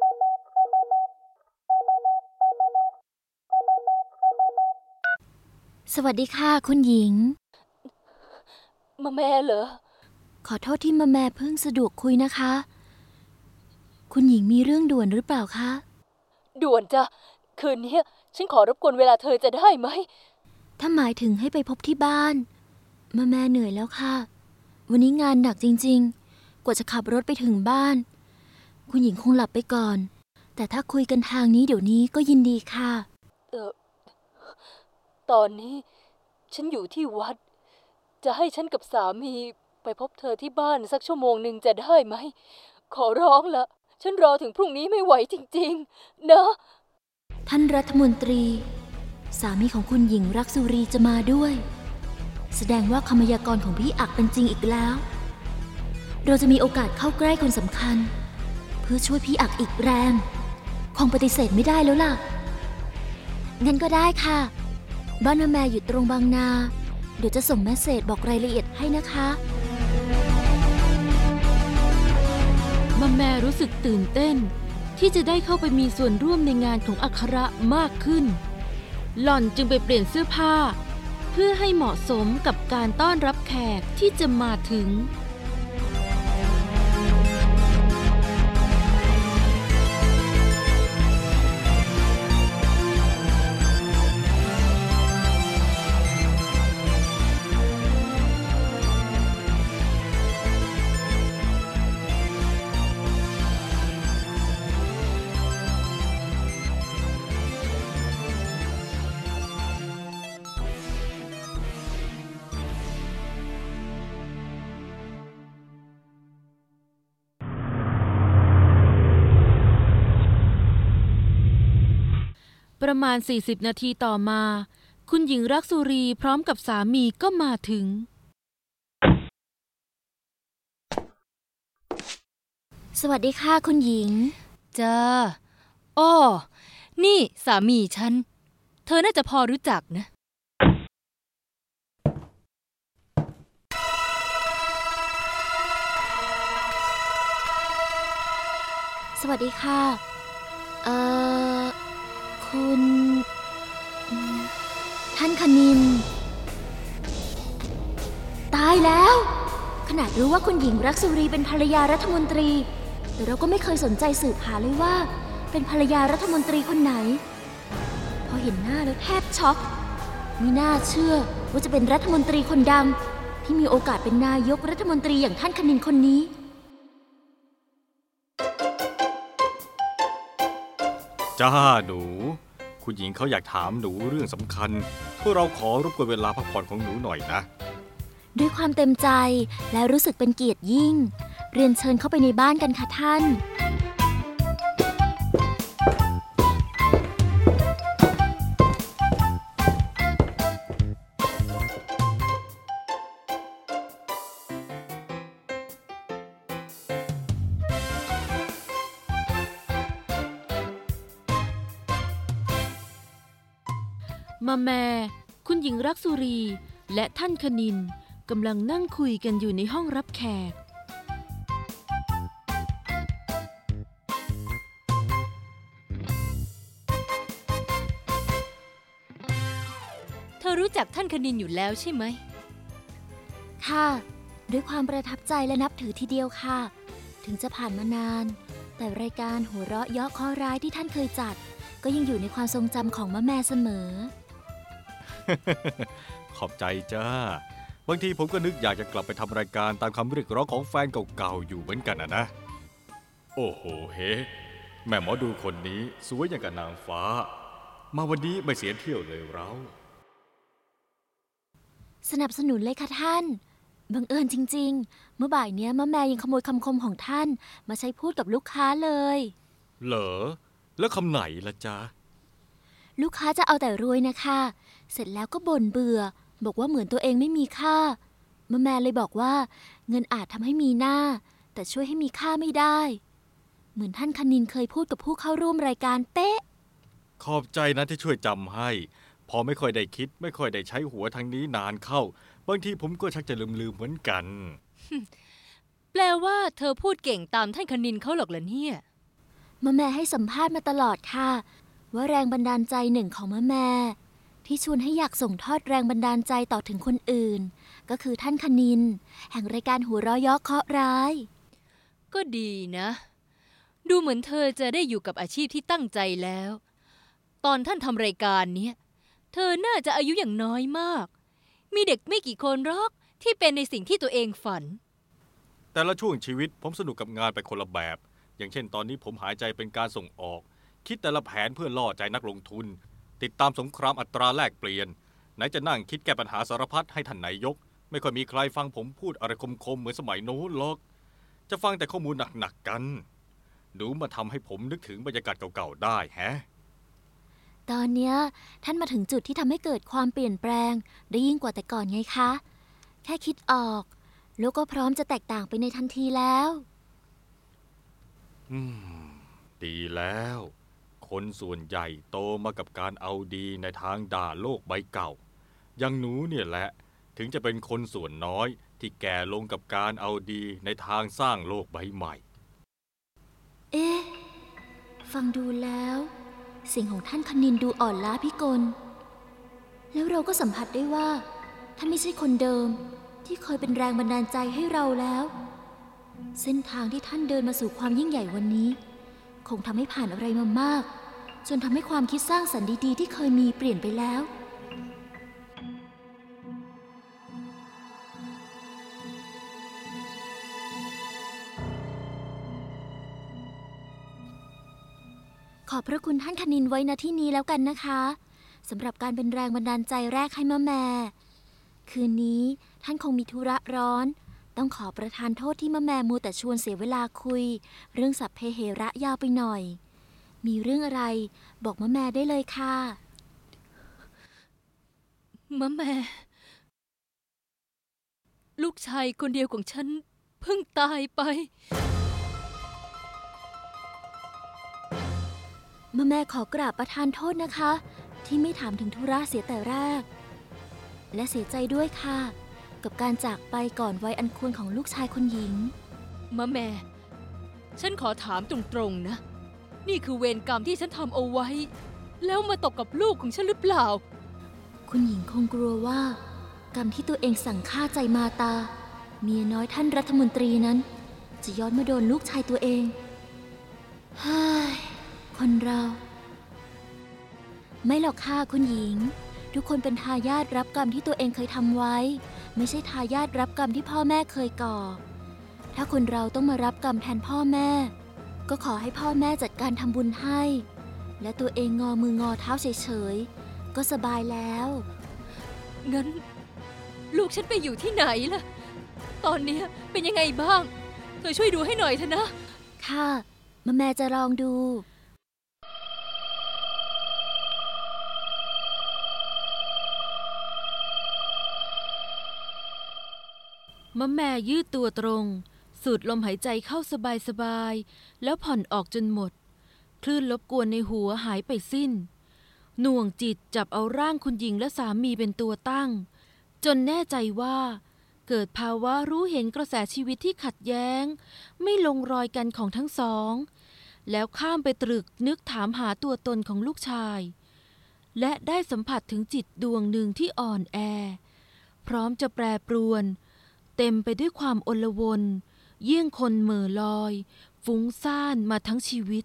S6: สวัสดีค่ะคุณหญิง
S2: มะแม่เหรอ
S6: ขอโทษที่มะแม่เพิ่งสะดวกคุยนะคะคุณหญิงมีเรื่องด่วนหรือเปล่าคะ
S2: ด่วนจ้ะคืนนี้ฉันขอรบกวนเวลาเธอจะได้ไหม
S6: ถ้าหมายถึงให้ไปพบที่บ้านมะแม่เหนื่อยแล้วค่ะวันนี้งานหนักจริงๆกว่าจะขับรถไปถึงบ้านคุณหญิงคงหลับไปก่อนแต่ถ้าคุยกันทางนี้เดี๋ยวนี้ก็ยินดีค่ะ
S2: เออตอนนี้ฉันอยู่ที่วัดจะให้ฉันกับสามีไปพบเธอที่บ้านสักชั่วโมงหนึ่งจะได้ไหมขอร้องละฉันรอถึงพรุ่งนี้ไม่ไหวจริงๆนะ
S6: ท่านรัฐมนตรีสามีของคุณหญิงรักษุรีจะมาด้วยแสดงว่าคำพยากรณ์ของพี่อักเป็นจริงอีกแล้วเราจะมีโอกาสเข้าใกล้คนสำคัญเพื่อช่วยพี่อักอีกแรงคงปฏิเสธไม่ได้แล้วล่ะงั้นก็ได้ค่ะบ้านมะแม่อยู่ตรงบางนาเดี๋ยวจะส่งเมสเสจบอกรายละเอียดให้นะคะ
S2: มะแม่รู้สึกตื่นเต้นที่จะได้เข้าไปมีส่วนร่วมในงานของอัคระมากขึ้นหล่อนจึงไปเปลี่ยนเสื้อผ้าเพื่อให้เหมาะสมกับการต้อนรับแขกที่จะมาถึงประมาณสี่สิบนาทีต่อมาคุณหญิงรักสุรีพร้อมกับสามีก็มาถึง
S6: สวัสดีค่ะคุณหญิง
S7: จ้าอ้อนี่สามีฉันเธอน่าจะพอรู้จักนะ
S6: สวัสดีค่ะเอ่อคุณท่านคณินตายแล้วขนาดรู้ว่าคุณหญิงรักสุรีเป็นภรรยารัฐมนตรีแต่เราก็ไม่เคยสนใจสืบหาเลยว่าเป็นภรรยารัฐมนตรีคนไหนพอเห็นหน้าแล้วแทบช็อกไม่น่าเชื่อว่าจะเป็นรัฐมนตรีคนดังที่มีโอกาสเป็นนายกรัฐมนตรีอย่างท่านคณินคนนี้
S3: จ้าหนูคุณหญิงเขาอยากถามหนูเรื่องสำคัญพวกเราขอรบกวนเวลาพักผ่อนของหนูหน่อยนะ
S6: ด้วยความเต็มใจและรู้สึกเป็นเกียรติยิ่งเรียนเชิญเข้าไปในบ้านกันค่ะท่าน
S2: มาแมคุณหญิงรักสุรีและท่านคณินกำลังนั่งคุยกันอยู่ในห้องรับแขก
S7: เธอรู้จักท่านคณินอยู่แล้วใช่ไหม
S6: ค่ะด้วยความประทับใจและนับถือทีเดียวค่ะถึงจะผ่านมานานแต่รายการหัวเราะเยาะข้อร้ายที่ท่านเคยจัดก็ยังอยู่ในความทรงจำของมะแม่เสมอ
S3: ขอบใจจ้าบางทีผมก็นึกอยากจะกลับไปทำรายการตามคำเรียกร้องของแฟนเก่าๆอยู่เหมือนกันนะนะโอ้โหเฮ้แม่หมอดูคนนี้สวยอย่างกับนางฟ้ามาวันนี้ไม่เสียเที่ยวเลยเรา
S6: สนับสนุนเลยค่ะท่านบังเอิญจริงๆเมื่อบ่ายเนี้ยมะแม่ยังขโมยคำคมของท่านมาใช้พูดกับลูกค้าเลย
S3: เหรอแล้วคำไหนล่ะจ๊ะ
S6: ลูกค้าจะเอาแต่รวยนะคะเสร็จแล้วก็บ่นเบื่อบอกว่าเหมือนตัวเองไม่มีค่ามะแม่เลยบอกว่าเงินอาจทำให้มีหน้าแต่ช่วยให้มีค่าไม่ได้เหมือนท่านคณินเคยพูดกับผู้เข้าร่วมรายการเป๊ะ
S3: ขอบใจนะที่ช่วยจำให้พอไม่ค่อยได้คิดไม่ค่อยได้ใช้หัวทางนี้นานเข้าบางทีผมก็ชักจะลืมๆเหมือนกัน
S7: แปลว่าเธอพูดเก่งตามท่านคณินเขาหรอกเหรอเนี่ย
S6: มะแม่ให้สัมภาษณ์มาตลอดค่ะว่าแรงบันดาลใจหนึ่งของมะแม่ที่ชวนให้อยากส่งทอดแรงบันดาลใจต่อถึงคนอื่นก็คือท่านคณินแห่งรายการหัวเราะเยาะเคราะห์ร้าย
S7: ก็ดีนะดูเหมือนเธอจะได้อยู่กับอาชีพที่ตั้งใจแล้วตอนท่านทำรายการเนี้ยเธอน่าจะอายุอย่างน้อยมากมีเด็กไม่กี่คนหรอกที่เป็นในสิ่งที่ตัวเองฝัน
S3: แต่ละช่วงชีวิตผมสนุกกับงานไปคนละแบบอย่างเช่นตอนนี้ผมหายใจเป็นการส่งออกคิดแต่ละแผนเพื่อล่อใจนักลงทุนติดตามสงครามอัตราแลกเปลี่ยนไหนจะนั่งคิดแก้ปัญหาสารพัดให้ท่านนายกไม่ค่อยมีใครฟังผมพูดอะไรคมๆเหมือนสมัยโน้นหรอกจะฟังแต่ข้อมูลหนักๆกันหนูมาทำให้ผมนึกถึงบรรยากาศเก่าๆได้แฮะ
S6: ตอนเนี้ยท่านมาถึงจุดที่ทำให้เกิดความเปลี่ยนแปลงได้ยิ่งกว่าแต่ก่อนไงคะแค่คิดออกโลกก็พร้อมจะแตกต่างไปในทันทีแล้ว
S3: อืมดีแล้วคนส่วนใหญ่โตมากับการเอาดีในทางด่าโลกใบเก่าอย่างหนูเนี่ยแหละถึงจะเป็นคนส่วนน้อยที่แก่ลงกับการเอาดีในทางสร้างโลกใบใหม่
S6: เอ๊ะฟังดูแล้วเสียงของท่านคณินดูอ่อนล้าพิกลแล้วเราก็สัมผัสได้ว่าท่านไม่ใช่คนเดิมที่เคยเป็นแรงบันดาลใจให้เราแล้วเส้นทางที่ท่านเดินมาสู่ความยิ่งใหญ่วันนี้คงทำให้ผ่านอะไรมามากจนทำให้ความคิดสร้างสรรค์ดีๆที่เคยมีเปลี่ยนไปแล้วขอบพระคุณท่านคณินไว้ณที่นี้แล้วกันนะคะสำหรับการเป็นแรงบันดาลใจแรกให้มะแม่คืนนี้ท่านคงมีธุระร้อนต้องขอประทานโทษที่มะแม่มัวแต่ชวนเสียเวลาคุยเรื่องสัพเพเหระยาวไปหน่อยมีเรื่องอะไรบอกมะแม่ได้เลยค่ะ
S7: มะแม่ ลูกชายคนเดียวของฉันเพิ่งตายไป
S6: มะแม่ขอกราบประทานโทษนะคะ ที่ไม่ถามถึงธุระเสียแต่แรก และเสียใจด้วยค่ะ กับการจากไปก่อนวัยอันควรของลูกชายคุณหญิง
S7: มะแม่ ฉันขอถามตรงๆนะ นี่คือเวรกรรมที่ฉันทำเอาไว้ แล้วมาตกกับลูกของฉันหรือเปล่า
S6: คุณหญิงคงกลัวว่า กรรมที่ตัวเองสั่งฆ่าใจมาตา เมียน้อยท่านรัฐมนตรีนั้น จะย้อนมาโดนลูกชายตัวเองเฮ้ยคนเรา ไม่หรอกค่ะคุณหญิง ทุกคนเป็นทายาทรับกรรมที่ตัวเองเคยทำไว้ ไม่ใช่ทายาทรับกรรมที่พ่อแม่เคยก่อ ถ้าคนเราต้องมารับกรรมแทนพ่อแม่ ก็ขอให้พ่อแม่จัดการทำบุญให้ และตัวเองงอมืองอเท้าเฉยๆก็สบายแล้ว
S7: งั้น ลูกฉันไปอยู่ที่ไหนล่ะ ตอนนี้เป็นยังไงบ้าง เธอช่วยดูให้หน่อยเถอะนะ
S6: ค่ะมะแม่จะลองดู
S2: มะแม่ยืดตัวตรง สูดลมหายใจเข้าสบายๆแล้วผ่อนออกจนหมด คลื่นรบกวนในหัวหายไปสิ้น หน่วงจิตจับเอาร่างคุณหญิงและสามีเป็นตัวตั้ง จนแน่ใจว่า เกิดภาวะรู้เห็นกระแสชีวิตที่ขัดแย้ง ไม่ลงรอยกันของทั้งสอง แล้วข้ามไปตรึกนึกถามหาตัวตนของลูกชาย และได้สัมผัสถึงจิตดวงหนึ่งที่อ่อนแอ พร้อมจะแปรปรวน เต็มไปด้วยความอลวน เยี่ยงคนเหม่อลอย ฟุ้งซ่านมาทั้งชีวิต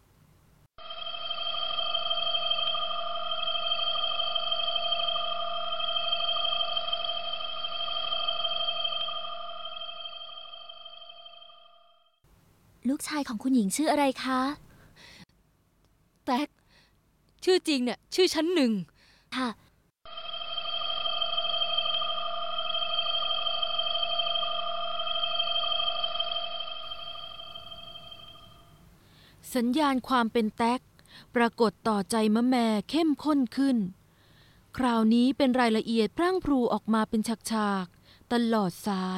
S6: ลูกชายของคุณหญิงชื่ออะไรคะ
S7: แต๊ก ชื่อจริงเนี่ยชื่อชั้นหนึ่ง
S6: ค่ะ
S2: สัญญาณความเป็นแต๊กปรากฏต่อใจมะแม่เข้มข้นขึ้น คราวนี้เป็นรายละเอียดพรั่งพรูออกมาเป็นฉากๆตลอดสาย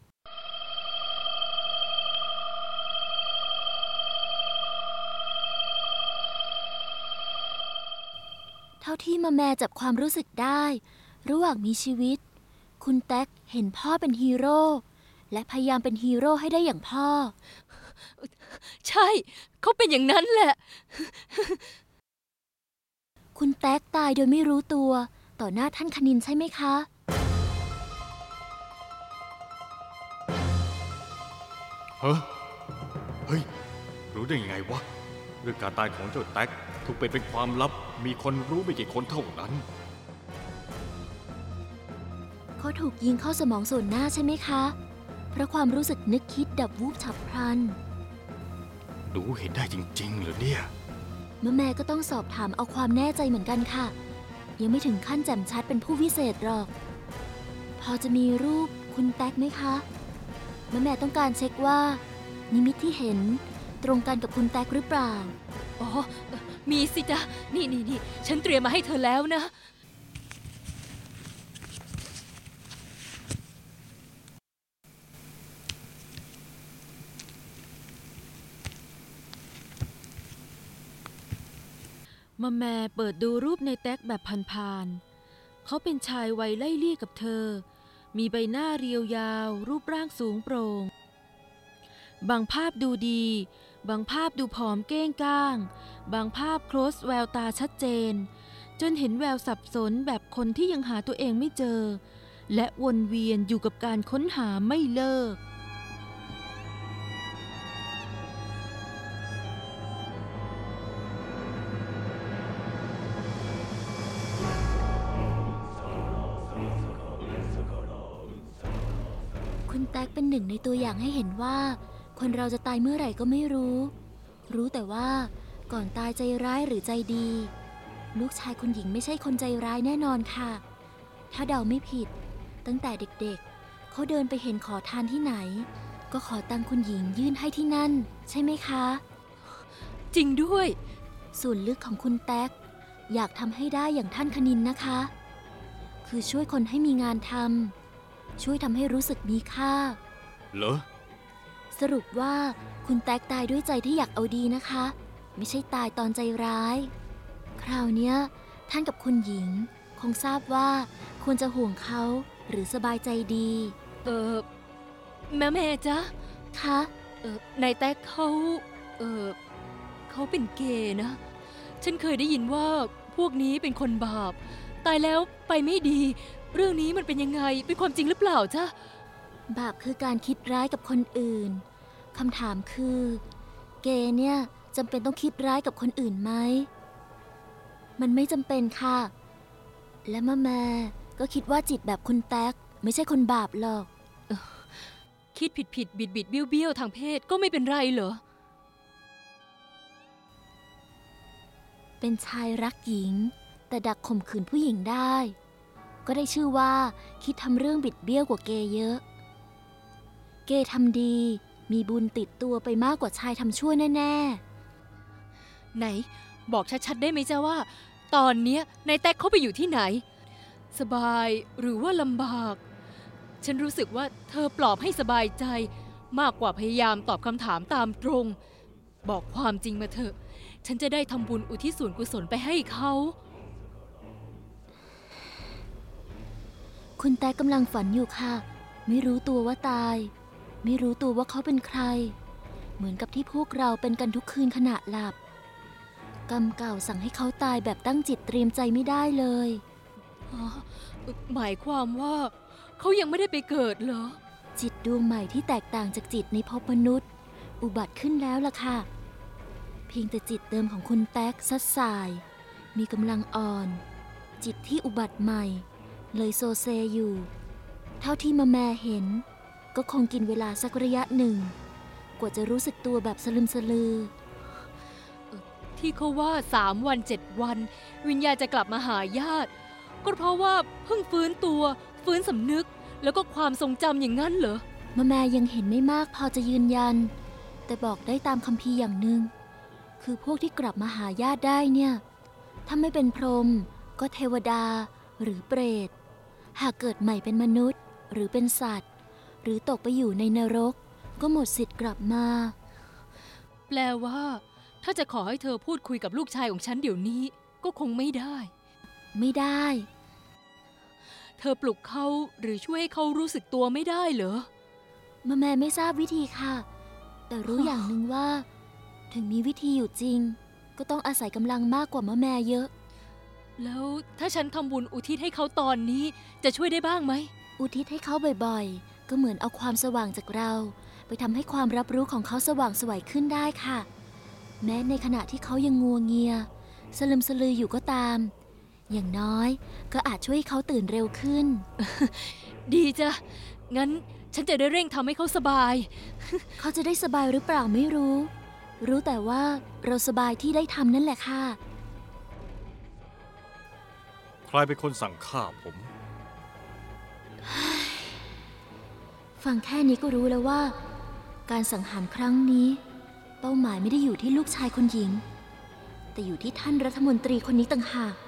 S6: เท่าที่มาแม่จับความรู้สึกได้ ระหว่างมีชีวิต คุณแต๊กเห็นพ่อเป็นฮีโร่และพยายามเป็นฮีโร่ให้ได้อย่างพ่อ
S7: ใช่ เขาเป็นอย่างนั้นแหละ
S6: คุณแต๊กตายโดยไม่รู้ตัวต่อหน้าท่านคณินใช่ไหมคะ
S3: เฮ้ยเฮ้ย รู้ได้ยังไงวะ เรื่องการตายของเจ้าแต๊กถูกเป็นเป็นความลับ มีคนรู้ไม่กี่คนเท่านั้น
S6: เขาถูกยิงเข้าสมองส่วนหน้าใช่ไหมคะ เพราะความรู้สึกนึกคิดดับวูบฉับพลัน
S3: ดูเห็นได้จริงๆเหรอเนี่ย
S6: แม่แม่ก็ต้องสอบถามเอาความแน่ใจเหมือนกันค่ะ ยังไม่ถึงขั้นแจ่มชัดเป็นผู้วิเศษหรอก พอจะมีรูปคุณแต๊กไหมคะแม่แม่ต้องการเช็คว่า นิมิตที่เห็นตรงกันกับคุณแต๊กหรือเปล่า
S7: อ๋อ มีสิจ๊ะ นี่นี่นี่ฉันเตรียมมาให้เธอแล้วนะ
S2: มะแม่เปิดดูรูปในแต๊กแบบผ่านๆเขาเป็นชายวัยไล่เลี่ยกับเธอ มีใบหน้าเรียวยาว รูปร่างสูงโปร่ง บางภาพดูดี บางภาพดูผอมเก้งก้าง บางภาพโคลสแววตาชัดเจน จนเห็นแววสับสนแบบคนที่ยังหาตัวเองไม่เจอ และวนเวียนอยู่กับการค้นหาไม่เลิก
S6: คุณแต๊กเป็นหนึ่งในตัวอย่างให้เห็นว่า คนเราจะตายเมื่อไหร่ก็ไม่รู้ รู้แต่ว่าก่อนตายใจร้ายหรือใจดี ลูกชายคุณหญิงไม่ใช่คนใจร้ายแน่นอนค่ะ ถ้าเดาไม่ผิด ตั้งแต่เด็กๆ เขาเดินไปเห็นขอทานที่ไหน ก็ขอตังคุณหญิงยื่นให้ที่นั่น ใช่ไหมคะ
S7: จริงด้วย
S6: ส่วนลึกของคุณแต๊กอยากทำให้ได้อย่างท่านคณินนะคะ คือช่วยคนให้มีงานทำช่วยทำให้รู้สึกมีค่า
S3: เหรอ
S6: สรุปว่าคุณแต๊กตายด้วยใจที่อยากเอาดีนะคะ ไม่ใช่ตายตอนใจร้าย คราวเนี้ยท่านกับคุณหญิงคงทราบว่าควรจะห่วงเขาหรือสบายใจดี
S7: เออแม่แม่จ๊ะ
S6: คะ
S7: เออนายแต๊กเขาเออเขาเป็นเกย์นะ ฉันเคยได้ยินว่าพวกนี้เป็นคนบาป ตายแล้วไปไม่ดี เรื่องนี้มันเป็นยังไงเป็นความจริงหรือเปล่าจ๊ะ
S6: บาปคือการคิดร้ายกับคนอื่นคำถามคือ เกย์เนี่ยจำเป็นต้องคิดร้ายกับคนอื่นไหมมันไม่จำเป็นค่ะ และมะแม่ก็คิดว่าจิตแบบคุณแต๊กไม่ใช่คนบาปหรอก
S7: คิดผิดผิดบิดบิดเบี้ยวเบี้ยวทางเพศก็ไม่เป็นไรเหรอ
S6: เป็นชายรักหญิงแต่ดักข่มขืนผู้หญิงได้ ก็ได้ชื่อว่าคิดทำเรื่องบิดเบี้ยวกว่าเกย์เยอะ เกย์ทำดีมีบุญติดตัวไปมากกว่าชายทำชั่วแน่ๆ
S7: ไหนบอกชัดๆได้ไหมจ๊ะว่า ตอนเนี้ยนายแต๊กเขาไปอยู่ที่ไหน สบายหรือว่าลำบาก ฉันรู้สึกว่าเธอปลอบให้สบายใจมากกว่าพยายามตอบคำถามตามตรง บอกความจริงมาเถอะ ฉันจะได้ทำบุญอุทิศส่วนกุศลไปให้เขา
S6: คุณแต๊กกำลังฝันอยู่ค่ะไม่รู้ตัวว่าตายไม่รู้ตัวว่าเขาเป็นใครเหมือนกับที่พวกเราเป็นกันทุกคืนขณะหลับกรรมเก่าสั่งให้เขาตายแบบตั้งจิตเตรียมใจไม่ได้เลย
S7: หมายความว่าเขายังไม่ได้ไปเกิดเหรอ
S6: จิตดวงใหม่ที่แตกต่างจากจิตในภพมนุษย์ อุบัติขึ้นแล้วล่ะค่ะเพียงแต่จิตเดิมของคุณแต๊กซัดสายมีกำลังอ่อน จิตที่อุบัติใหม่เลยโซเซอยู่ เท่าที่มาแม่เห็นก็คงกินเวลาสักระยะหนึ่งกว่าจะรู้สึกตัวแบบสลึมสลือ
S7: ที่เขาว่าสามวันเจ็ดวัน วิญญาณจะกลับมาหาญาติก็เพราะว่าเพิ่งฟื้นตัวฟื้นสำนึกแล้วก็ความทรงจำอย่างนั้นเหรอ
S6: มาแม่ยังเห็นไม่มากพอจะยืนยันแต่บอกได้ตามคัมภีร์อย่างหนึ่งคือพวกที่กลับมาหาญาติได้เนี่ยถ้าไม่เป็นพรหมก็เทวดาหรือเปรตหากเกิดใหม่เป็นมนุษย์หรือเป็นสัตว์หรือตกไปอยู่ในนรกก็หมดสิทธิ์กลับมา
S7: แปลว่าถ้าจะขอให้เธอพูดคุยกับลูกชายของฉันเดี๋ยวนี้ก็คงไม่ได้
S6: ไม่ได้
S7: เธอปลุกเขาหรือช่วยให้เขารู้สึกตัวไม่ได้เหรอ
S6: มาแม่ไม่ทราบวิธีค่ะแต่รู้อย่างหนึ่งว่า ถึงมีวิธีอยู่จริงก็ต้องอาศัยกำลังมากกว่ามะแม่เยอะ
S7: แล้วถ้าฉันทำบุญอุทิศให้เขาตอนนี้จะช่วยได้บ้างไหม
S6: อุทิศให้เขาบ่อยๆก็เหมือนเอาความสว่างจากเราไปทำให้ความรับรู้ของเขาสว่างไสวขึ้นได้ค่ะ แม้ในขณะที่เขายังงัวเงียสลึมสลืออยู่ก็ตามอย่างน้อยก็อาจช่วยให้เขาตื่นเร็วขึ้น
S7: ดีจ้ะงั้นฉันจะได้เร่งทำให้เขาสบาย
S6: เขาจะได้สบายหรือเปล่าไม่รู้ รู้แต่ว่าเราสบายที่ได้ทำนั่นแหละค่ะ
S3: ใครเป็นคนสั่งฆ่าผม
S6: ฟังแค่นี้ก็รู้แล้วว่า การสังหารครั้งนี้เป้าหมายไม่ได้อยู่ที่ลูกชายคนหญิงแต่อยู่ที่ท่านรัฐมนตรีคนนี้ต่างหาก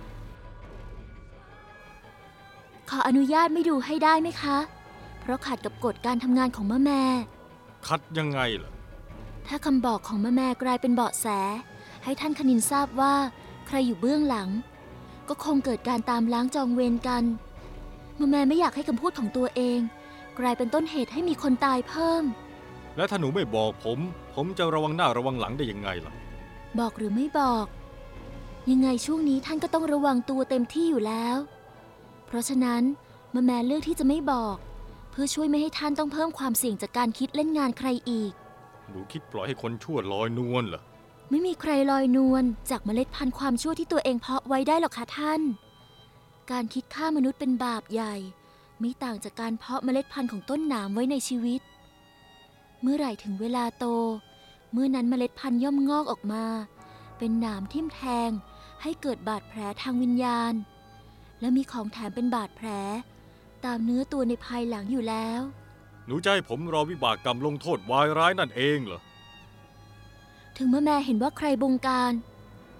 S6: ขออนุญาตไม่ดูให้ได้ไหมคะเพราะขัดกับกฎการทำงานของมะแม่
S3: คัดยังไงล่ะ
S6: ถ้าคำบอกของมะแม่กลายเป็นเบาะแสให้ท่านคณินทราบว่าใครอยู่เบื้องหลังก็คงเกิดการตามล้างจองเวรกันมะแม่ไม่อยากให้คำพูดของตัวเองกลายเป็นต้นเหตุให้มีคนตายเพิ่ม
S3: และถ้าหนูไม่บอกผม ผมจะระวังหน้าระวังหลังได้ยังไงล่ะ
S6: บอกหรือไม่บอก ยังไงช่วงนี้ท่านก็ต้องระวังตัวเต็มที่อยู่แล้ว เพราะฉะนั้นมะแม่เลือกที่จะไม่บอก เพื่อช่วยไม่ให้ท่านต้องเพิ่มความเสี่ยงจากการคิดเล่นงานใครอีก
S3: หนูคิดปล่อยให้คนชั่วลอยนวลเหรอ
S6: ไม่มีใครลอยนวลจากเมล็ดพันธุ์ความชั่วที่ตัวเองเพาะไว้ได้หรอกค่ะท่าน การคิดฆ่ามนุษย์เป็นบาปใหญ่ไม่ต่างจากการเพาะเมล็ดพันธุ์ของต้นหนามไว้ในชีวิต เมื่อไหร่ถึงเวลาโตเมื่อนั้นเมล็ดพันธุ์ย่อมงอกออกมา เป็นหนามทิ่มแทงให้เกิดบาดแผลทางวิญญาณ และมีของแถมเป็นบาดแผลตามเนื้อตัวในภายหลังอยู่แล้ว
S3: หนูจะให้ผมรอวิบากกรรมลงโทษวายร้ายนั่นเองเหรอ
S6: ถึงเมื่อแม่เห็นว่าใครบงการ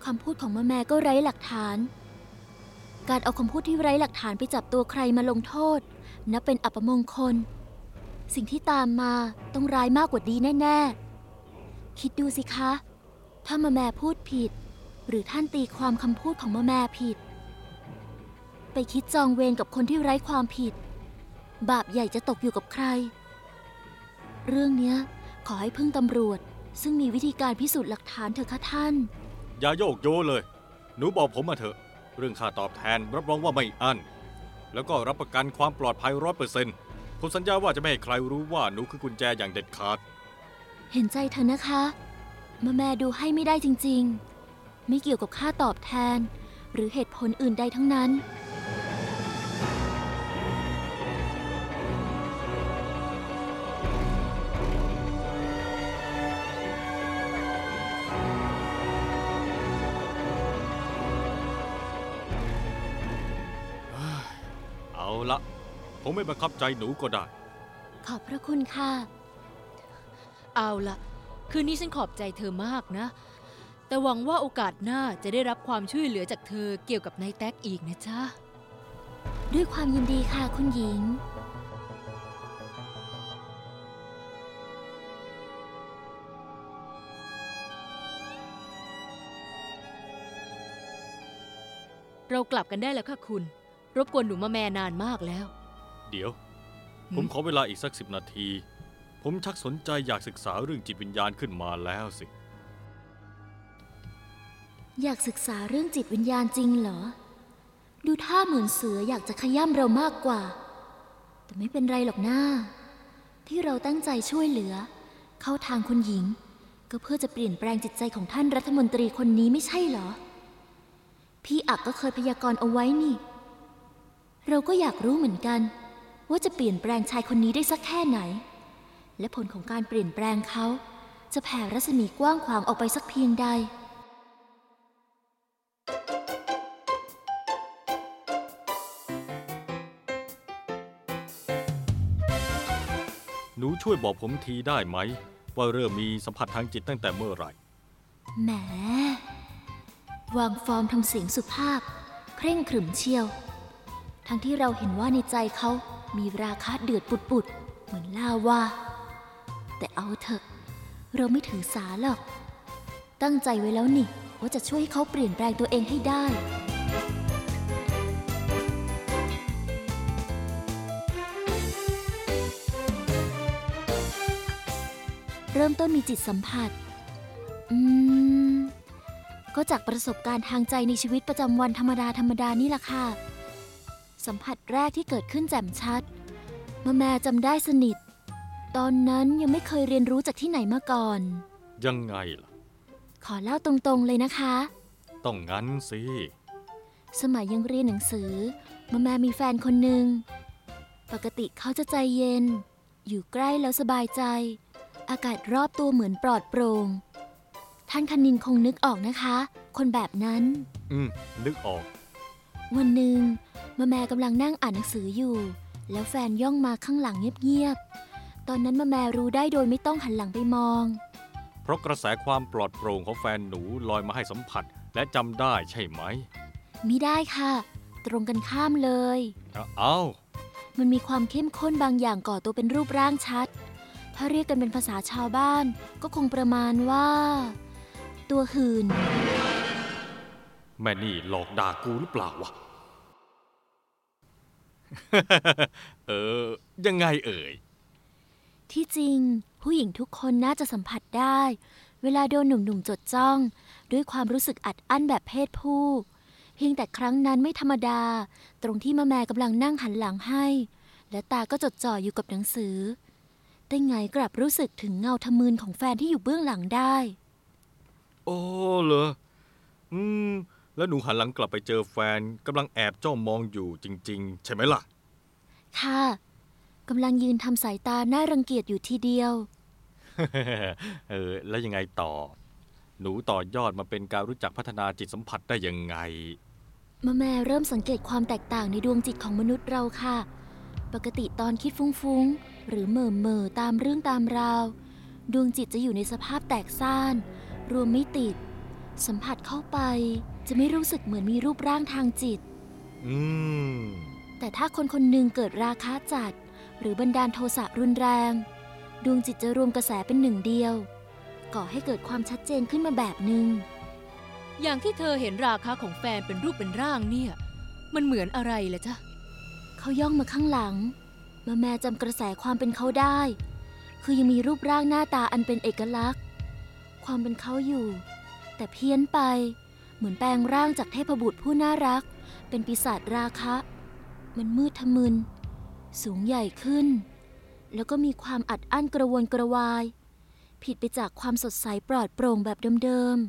S6: คำพูดของมะแม่ก็ไร้หลักฐาน การเอาคำพูดที่ไร้หลักฐานไปจับตัวใครมาลงโทษนับเป็นอัปมงคล สิ่งที่ตามมาต้องร้ายมากกว่าดีแน่ๆคิดดูสิคะถ้ามะแม่พูดผิดหรือท่านตีความคำพูดของมะแม่ผิดไปคิดจองเวรกับคนที่ไร้ความผิดบาปใหญ่จะตกอยู่กับใครเรื่องเนี้ยขอให้พึ่งตำรวจซึ่งมีวิธีการพิสูจน์หลักฐานเถอะค่ะท่าน
S3: อย่าโยกโยเลยหนูบอกผมมาเถอะเรื่องค่าตอบแทนรับรองว่าไม่อั้นแล้วก็รับประกันความปลอดภัยร้อยเปอร์เซ็นต์ผมสัญญาว่าจะไม่ให้ใครรู้ว่าหนูคือกุญแจอย่างเด็ดขาด
S6: เห็นใจเธอนะคะมะแม่ดูให้ไม่ได้จริงๆไม่เกี่ยวกับค่าตอบแทนหรือเหตุผลอื่นใดทั้งนั้น
S3: เอาละผมไม่บังคับใจหนูก็ได้
S6: ขอบพระคุณค่ะ
S7: เอาละคืนนี้ฉันขอบใจเธอมากนะแต่หวังว่าโอกาสหน้าจะได้รับความช่วยเหลือจากเธอเกี่ยวกับนายแท็กอีกนะจ๊ะ
S6: ด้วยความยินดีค่ะคุณหญิง
S7: เรากลับกันได้แล้วค่ะคุณรบกวนหนูมาแม่นานมากแล้ว
S3: เดี๋ยวผมขอเวลาอีกสักสิบนาทีผมชักสนใจอยากศึกษาเรื่องจิตวิญญาณขึ้นมาแล้วสิ
S6: อยากศึกษาเรื่องจิตวิญญาณจริงเหรอดูท่าเหมือนเสืออยากจะขย้ำเรามากกว่าแต่ไม่เป็นไรหรอกน้าที่เราตั้งใจช่วยเหลือเข้าทางคุณหญิงก็เพื่อจะเปลี่ยนแปลงจิตใจของท่านรัฐมนตรีคนนี้ไม่ใช่เหรอพี่อักก็เคยพยากรณ์เอาไว้นี่เราก็อยากรู้เหมือนกันว่าจะเปลี่ยนแปลงชายคนนี้ได้สักแค่ไหนและผลของการเปลี่ยนแปลงเขาจะแผ่รัศมีกว้างขวางออกไปสักเพียงใด
S3: หนูช่วยบอกผมทีได้ไหมว่าเริ่มมีสัมผัสทางจิตตั้งแต่เมื่อไหร่
S6: แหมวางฟอร์มทำเสียงสุภาพเคร่งขรึมเชียวทั้งที่เราเห็นว่าในใจเขามีราคะเดือดปุดๆเหมือนลาวาแต่เอาเถอะเราไม่ถือสาหรอกตั้งใจไว้แล้วนี่ว่าจะช่วยให้เขาเปลี่ยนแปลงตัวเองให้ได้เริ่มต้นมีจิตสัมผัสอืมก็จากประสบการณ์ทางใจในชีวิตประจำวันธรรมดาธรรมดานี่แหละค่ะสัมผัสแรกที่เกิดขึ้นแจ่มชัดมะแม่จำได้สนิทตอนนั้นยังไม่เคยเรียนรู้จากที่ไหนมาก่อน
S3: ยังไงล่ะ
S6: ขอเล่าตรงๆเลยนะคะ
S3: ต้องงั้นสิ
S6: สมัยยังเรียนหนังสือมะแม่มีแฟนคนหนึ่งปกติเขาจะใจเย็นอยู่ใกล้แล้วสบายใจอากาศรอบตัวเหมือนปลอดโปร่งท่านคณินคงนึกออกนะคะคนแบบนั้น
S3: อืมนึกออก
S6: วันหนึ่งมะแม่กำลังนั่งอ่านหนังสืออยู่แล้วแฟนย่องมาข้างหลังเงียบๆตอนนั้นมะแม่รู้ได้โดยไม่ต้องหันหลังไปมอง
S3: เพราะกระแสความปลอดโปร่งของแฟนหนูลอยมาให้สัมผัสและจำได้ใช่ไหม
S6: มิได้ค่ะตรงกันข้ามเลย
S3: เอ้า
S6: มันมีความเข้มข้นบางอย่างก่อตัวเป็นรูปร่างชัดถ้าเรียกกันเป็นภาษาชาวบ้านก็คงประมาณว่าตัวหื่น
S3: แม่นี่หลอกด่ากูหรือเปล่าวะ เออยังไงเอ่ย
S6: ที่จริงผู้หญิงทุกคนน่าจะสัมผัสได้เวลาโดนหนุ่มๆจดจ้องด้วยความรู้สึกอัดอั้นแบบเพศผู้เพียงแต่ครั้งนั้นไม่ธรรมดาตรงที่มะแม่กำลังนั่งหันหลังให้และตาก็จดจ่ออยู่กับหนังสือแต่ไงกลับรู้สึกถึงเงาทะมึนของแฟนที่อยู่เบื้องหลังได้
S3: โอ้เหรออืมแล้วหนูหันหลังกลับไปเจอแฟนกำลังแอบจ้องมองอยู่จริงๆใช่ไหมล่ะ
S6: ค่ะกำลังยืนทำสายตาน่ารังเกียจอยู่ทีเดียว
S3: เออแล้วยังไงต่อหนูต่อยอดมาเป็นการรู้จักพัฒนาจิตสัมผัสได้ยังไง
S6: มะแม่เริ่มสังเกตความแตกต่างในดวงจิตของมนุษย์เราค่ะปกติตอนคิดฟุ้งๆหรือเหม่อเม่อตามเรื่องตามราวดวงจิตจะอยู่ในสภาพแตกซ่านรวมไม่ติดสัมผัสเข้าไปจะไม่รู้สึกเหมือนมีรูปร่างทางจิต
S3: อืม
S6: แต่ถ้าคนคนหนึ่งเกิดราคะจัดหรือบันดาลโทสะรุนแรงดวงจิตจะรวมกระแสเป็นหนึ่งเดียวก่อให้เกิดความชัดเจนขึ้นมาแบบหนึ่ง
S7: อย่างที่เธอเห็นราคะของแฟนเป็นรูปเป็นร่างเนี่ยมันเหมือนอะไรล่ะจ๊ะ
S6: เขาย่องมาข้างหลังมาแม่จำกระแสความเป็นเขาได้คือยังมีรูปร่างหน้าตาอันเป็นเอกลักษณ์ความเป็นเขาอยู่ แต่เพี้ยนไปเหมือนแปลงร่างจากเทพบุตรผู้น่ารักเป็นปีศาจราคะมันมืดทะมึนสูงใหญ่ขึ้นแล้วก็มีความอัดอั้นกระวนกระวายผิดไปจากความสดใสปลอดโปร่งแบบเดิม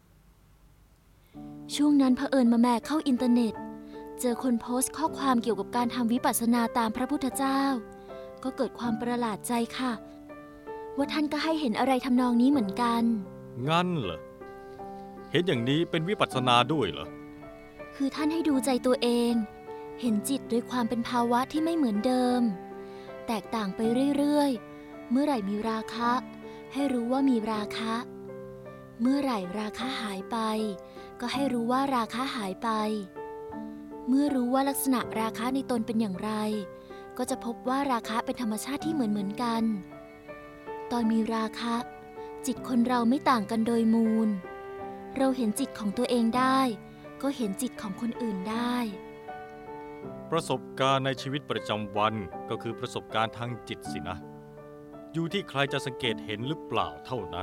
S6: ๆช่วงนั้นเผอิญมาแม่เข้าอินเทอร์เน็ตเจอคนโพสต์ข้อความเกี่ยวกับการทำวิปัสสนาตามพระพุทธเจ้าก็เกิดความประหลาดใจค่ะว่าท่านก็ให้เห็นอะไรทำนองนี้เหมือนกัน
S3: งั้นเหรอเห็นอย่างนี้เป็นวิปัสสนาด้วยเหรอ
S6: คือท่านให้ดูใจตัวเองเห็นจิตด้วยความเป็นภาวะที่ไม่เหมือนเดิมแตกต่างไปเรื่อยๆเมื่อไหร่มีราคะให้รู้ว่ามีราคะเมื่อไหร่ราคะหายไปก็ให้รู้ว่าราคะหายไปเมื่อรู้ว่าลักษณะราคะในตนเป็นอย่างไรก็จะพบว่าราคะเป็นธรรมชาติที่เหมือนเหมือนกันตอนมีราคะจิตคนเราไม่ต่างกันโดยมูลเราเห็นจิตของตัวเองได้ก็เห็นจิตของคนอื่นได้
S3: ประสบการณ์ในชีวิตประจำวันก็คือประสบการณ์ทางจิตสินะอยู่ที่ใครจะสังเกตเห็นหรือเปล่าเท่านั้น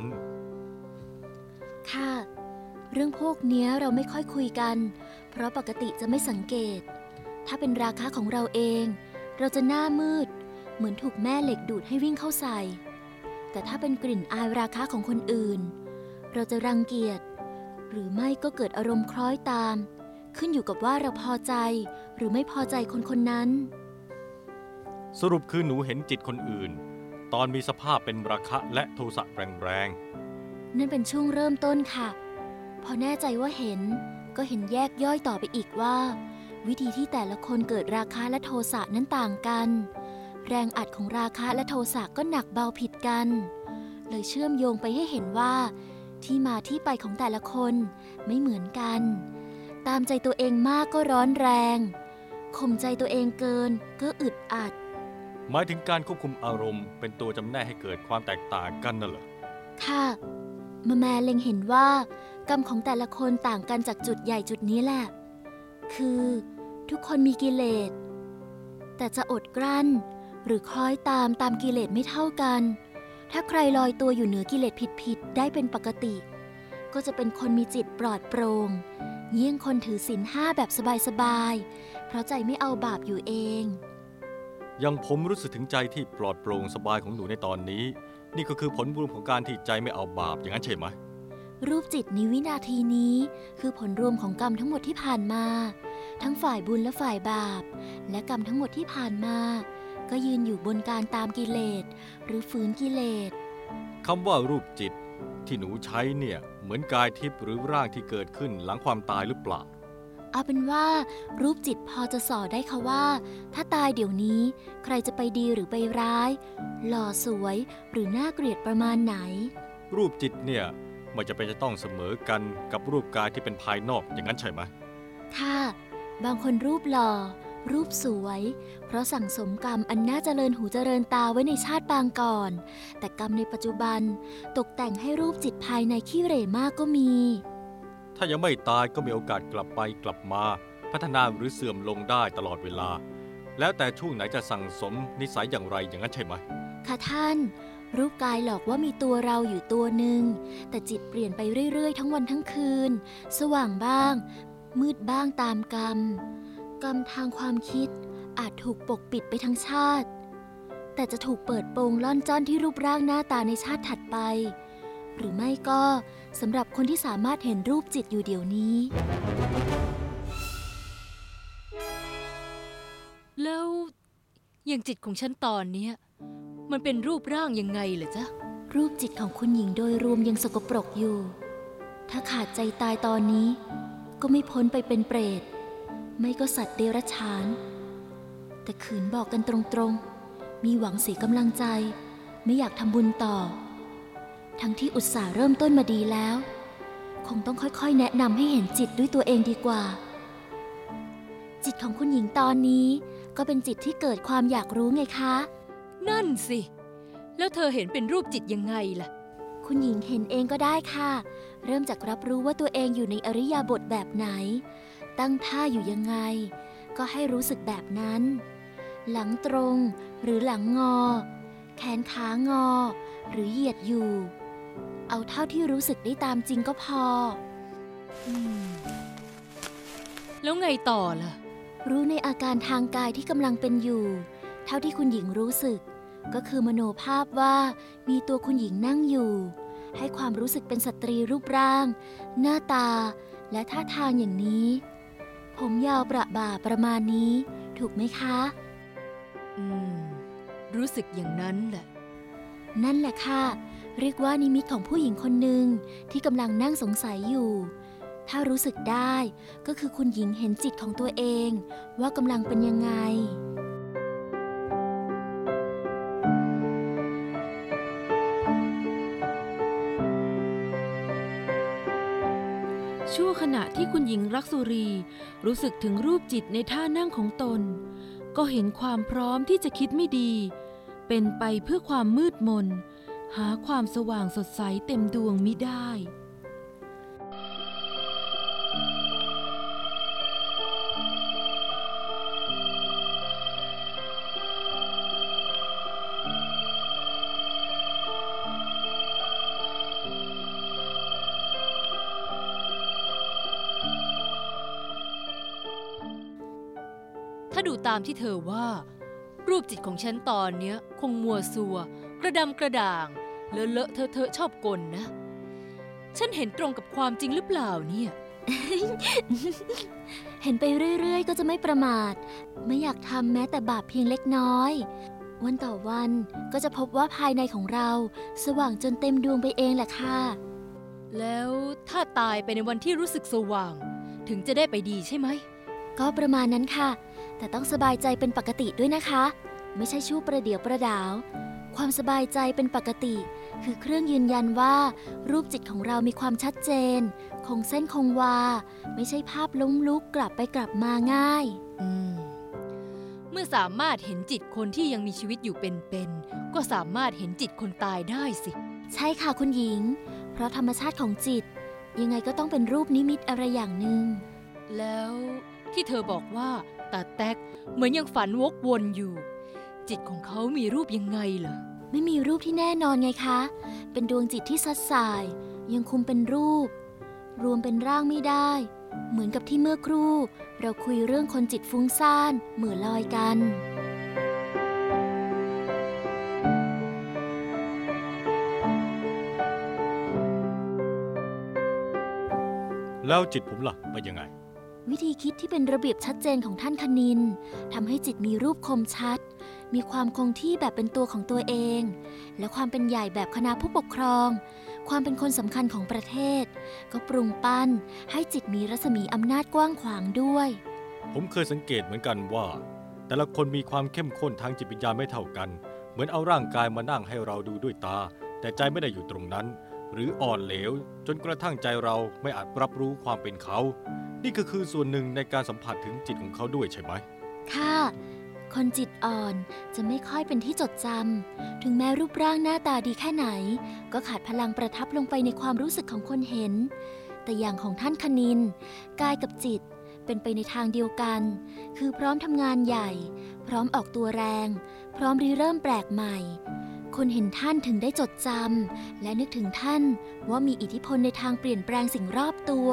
S6: ค่ะเรื่องพวกนี้เราไม่ค่อยคุยกันเพราะปกติจะไม่สังเกตถ้าเป็นราคะของเราเองเราจะหน้ามืดเหมือนถูกแม่เหล็กดูดให้วิ่งเข้าใส่แต่ถ้าเป็นกลิ่นอายราคะของคนอื่นเราจะรังเกียจหรือไม่ก็เกิดอารมณ์คล้อยตามขึ้นอยู่กับว่าเราพอใจหรือไม่พอใจคนคนนั้น
S3: สรุปคือหนูเห็นจิตคนอื่นตอนมีสภาพเป็นราคะและโทสะแรง
S6: ๆนั่นเป็นช่วงเริ่มต้นค่ะพอแน่ใจว่าเห็นก็เห็นแยกย่อยต่อไปอีกว่าวิธีที่แต่ละคนเกิดราคะและโทสะนั้นต่างกันแรงอัดของราคะและโทสะก็หนักเบาผิดกันเลยเชื่อมโยงไปให้เห็นว่าที่มาที่ไปของแต่ละคนไม่เหมือนกันตามใจตัวเองมากก็ร้อนแรงข่มใจตัวเองเกินก็อึดอัด
S3: หมายถึงการควบคุมอารมณ์เป็นตัวจำแนกให้เกิดความแตกต่างกันน่ะเหรอ
S6: ค่ะมาแม่เล็งเห็นว่ากรรมของแต่ละคนต่างกันจากจุดใหญ่จุดนี้แหละคือทุกคนมีกิเลสแต่จะอดกลั้นหรือคล้อยตามตามกิเลสไม่เท่ากันถ้าใครลอยตัวอยู่เหนือกิเลสผิดๆได้เป็นปกติก็จะเป็นคนมีจิตปลอดโปร่งเยี่ยงคนถือศีลห้าแบบสบายๆเพราะใจไม่เอาบาปอยู่เอง
S3: ยังผมรู้สึกถึงใจที่ปลอดโปร่งสบายของหนูในตอนนี้นี่ก็คือผลรวมของการที่ใจไม่เอาบาปอย่างนั้นใช่ไหม
S6: รูปจิตในวินาทีนี้คือผลรวมของกรรมทั้งหมดที่ผ่านมาทั้งฝ่ายบุญและฝ่ายบาปและกรรมทั้งหมดที่ผ่านมาก็ยืนอยู่บนการตามกิเลสหรือฝืนกิเลส
S3: คำว่ารูปจิตที่หนูใช้เนี่ยเหมือนกายทิพย์หรือร่างที่เกิดขึ้นหลังความตายหรือเปล่า
S6: เอาเป็นว่ารูปจิตพอจะสอได้ค่ะว่าถ้าตายเดี๋ยวนี้ใครจะไปดีหรือไปร้ายหล่อสวยหรือน่าเกลียดประมาณไหน
S3: รูปจิตเนี่ยไม่จำเป็นจะต้องเสมอกันกับรูปกายที่เป็นภายนอกอย่างนั้นใช่ไหม
S6: ค่ะบางคนรูปหล่อรูปสวยเพราะสั่งสมกรรมอันน่าเจริญหูเจริญตาไว้ในชาติปางก่อนแต่กรรมในปัจจุบันตกแต่งให้รูปจิตภายในขี้เหร่มากก็มี
S3: ถ้ายังไม่ตายก็มีโอกาสกลับไปกลับมาพัฒนาหรือเสื่อมลงได้ตลอดเวลาแล้วแต่ช่วงไหนจะสั่งสมนิสัยอย่างไรอย่างนั้นใช่ไหม
S6: ค่ะท่านรูปกายหลอกว่ามีตัวเราอยู่ตัวหนึ่งแต่จิตเปลี่ยนไปเรื่อยๆทั้งวันทั้งคืนสว่างบ้างมืดบ้างตามกรรมกรรมทางความคิดอาจถูกปกปิดไปทั้งชาติแต่จะถูกเปิดโปงล่อนจ้อนที่รูปร่างหน้าตาในชาติถัดไปหรือไม่ก็สำหรับคนที่สามารถเห็นรูปจิตอยู่เดี๋ยวนี้
S7: แล้วอย่างจิตของฉันตอนนี้มันเป็นรูปร่างยังไงเหรอจ๊ะ
S6: รูปจิตของคุณหญิงโดยรวมยังสกปรกอยู่ถ้าขาดใจตายตอนนี้ก็ไม่พ้นไปเป็นเปรตไม่ก็สัตว์เดรัจฉานแต่ขืนบอกกันตรงๆมีหวังเสียกำลังใจไม่อยากทำบุญต่อทั้งที่อุตส่าห์เริ่มต้นมาดีแล้วคงต้องค่อยๆแนะนำให้เห็นจิตด้วยตัวเองดีกว่าจิตของคุณหญิงตอนนี้ก็เป็นจิตที่เกิดความอยากรู้ไงคะ
S7: นั่นสิแล้วเธอเห็นเป็นรูปจิตยังไงล่ะ
S6: คุณหญิงเห็นเองก็ได้ค่ะเริ่มจากรับรู้ว่าตัวเองอยู่ในอริยบทแบบไหนตั้งท่าอยู่ยังไงก็ให้รู้สึกแบบนั้นหลังตรงหรือหลังงอแขนขางอหรือเหยียดอยู่เอาเท่าที่รู้สึกได้ตามจริงก็พอ
S7: อืมแล้วไงต่อล่ะ
S6: รู้ในอาการทางกายที่กำลังเป็นอยู่เท่าที่คุณหญิงรู้สึกก็คือมโนภาพว่ามีตัวคุณหญิงนั่งอยู่ให้ความรู้สึกเป็นสตรีรูปร่างหน้าตาและท่าทางอย่างนี้ผมยาวประบ่าประมาณนี้ถูกไหมคะ
S7: อืมรู้สึกอย่างนั้นแหละ
S6: นั่นแหละค่ะเรียกว่านิมิตของผู้หญิงคนหนึ่งที่กำลังนั่งสงสัยอยู่ถ้ารู้สึกได้ก็คือคุณหญิงเห็นจิตของตัวเองว่ากำลังเป็นยังไง
S2: ชั่วขณะที่คุณหญิงรักสุรีรู้สึกถึงรูปจิตในท่านั่งของตนก็เห็นความพร้อมที่จะคิดไม่ดีเป็นไปเพื่อความมืดมนหาความสว่างสดใสเต็มดวงมิได้
S7: ถ้าดูตามที่เธอว่ารูปจิตของฉันตอนเนี้ยคงมัวซัวกระดำกระด่างเลอะเลอะเทอะเทอะชอบกลนะฉันเห็นตรงกับความจริงหรือเปล่าเนี่ย
S6: เห็นไปเรื่อยๆก็จะไม่ประมาทไม่อยากทำแม้แต่บาปเพียงเล็กน้อยวันต่อวันก็จะพบว่าภายในของเราสว่างจนเต็มดวงไปเองแหละค่ะ
S7: แล้วถ้าตายไปในวันที่รู้สึกสว่างถึงจะได้ไปดีใช่ไหม
S6: ก็ประมาณนั้นค่ะแต่ต้องสบายใจเป็นปกติด้วยนะคะไม่ใช่ชั่วประเดี๋ยวประดาวความสบายใจเป็นปกติคือเครื่องยืนยันว่ารูปจิตของเรามีความชัดเจนคงเส้นคงวาไม่ใช่ภาพล้มลุกกลับไปกลับมาง่าย
S7: อืมเมื่อสามารถเห็นจิตคนที่ยังมีชีวิตอยู่เป็นๆก็สามารถเห็นจิตคนตายได้สิ
S6: ใช่ค่ะคุณหญิงเพราะธรรมชาติของจิตยังไงก็ต้องเป็นรูปนิมิตอะไรอย่างหนึ่ง
S7: แล้วที่เธอบอกว่าตาแต๊กเหมือนยังฝันวกวนอยู่จิตของเขามีรูปยังไงเหรอ
S6: ไม่มีรูปที่แน่นอนไงคะเป็นดวงจิตที่ซัดสายยังคุมเป็นรูปรวมเป็นร่างไม่ได้เหมือนกับที่เมื่อครู่เราคุยเรื่องคนจิตฟุ้งซ่านเหมือนลอยกัน
S3: แล้วจิตผมล่ะเป็นยังไง
S6: วิธีคิดที่เป็นระเบียบชัดเจนของท่านคณินทำให้จิตมีรูปคมชัดมีความคงที่แบบเป็นตัวของตัวเองและความเป็นใหญ่แบบคณะผู้ปกครองความเป็นคนสำคัญของประเทศก็ปรุงปั้นให้จิตมีรัศมีอำนาจกว้างขวางด้วย
S3: ผมเคยสังเกตเหมือนกันว่าแต่ละคนมีความเข้มข้นทางจิตวิญญาณไม่เท่ากันเหมือนเอาร่างกายมานั่งให้เราดูด้วยตาแต่ใจไม่ได้อยู่ตรงนั้นหรืออ่อนเหลวจนกระทั่งใจเราไม่อาจรับรู้ความเป็นเขานี่ก็คือส่วนหนึ่งในการสัมผัสถึงจิตของเขาด้วยใช่ไหม
S6: ค่ะคนจิตอ่อนจะไม่ค่อยเป็นที่จดจำถึงแม้รูปร่างหน้าตาดีแค่ไหนก็ขาดพลังประทับลงไปในความรู้สึกของคนเห็นแต่อย่างของท่านคณินกายกับจิตเป็นไปในทางเดียวกันคือพร้อมทำงานใหญ่พร้อมออกตัวแรงพร้อมริเริ่มแปลกใหม่คนเห็นท่านถึงได้จดจำและนึกถึงท่านว่ามีอิทธิพลในทางเปลี่ยนแปลงสิ่งรอบตัว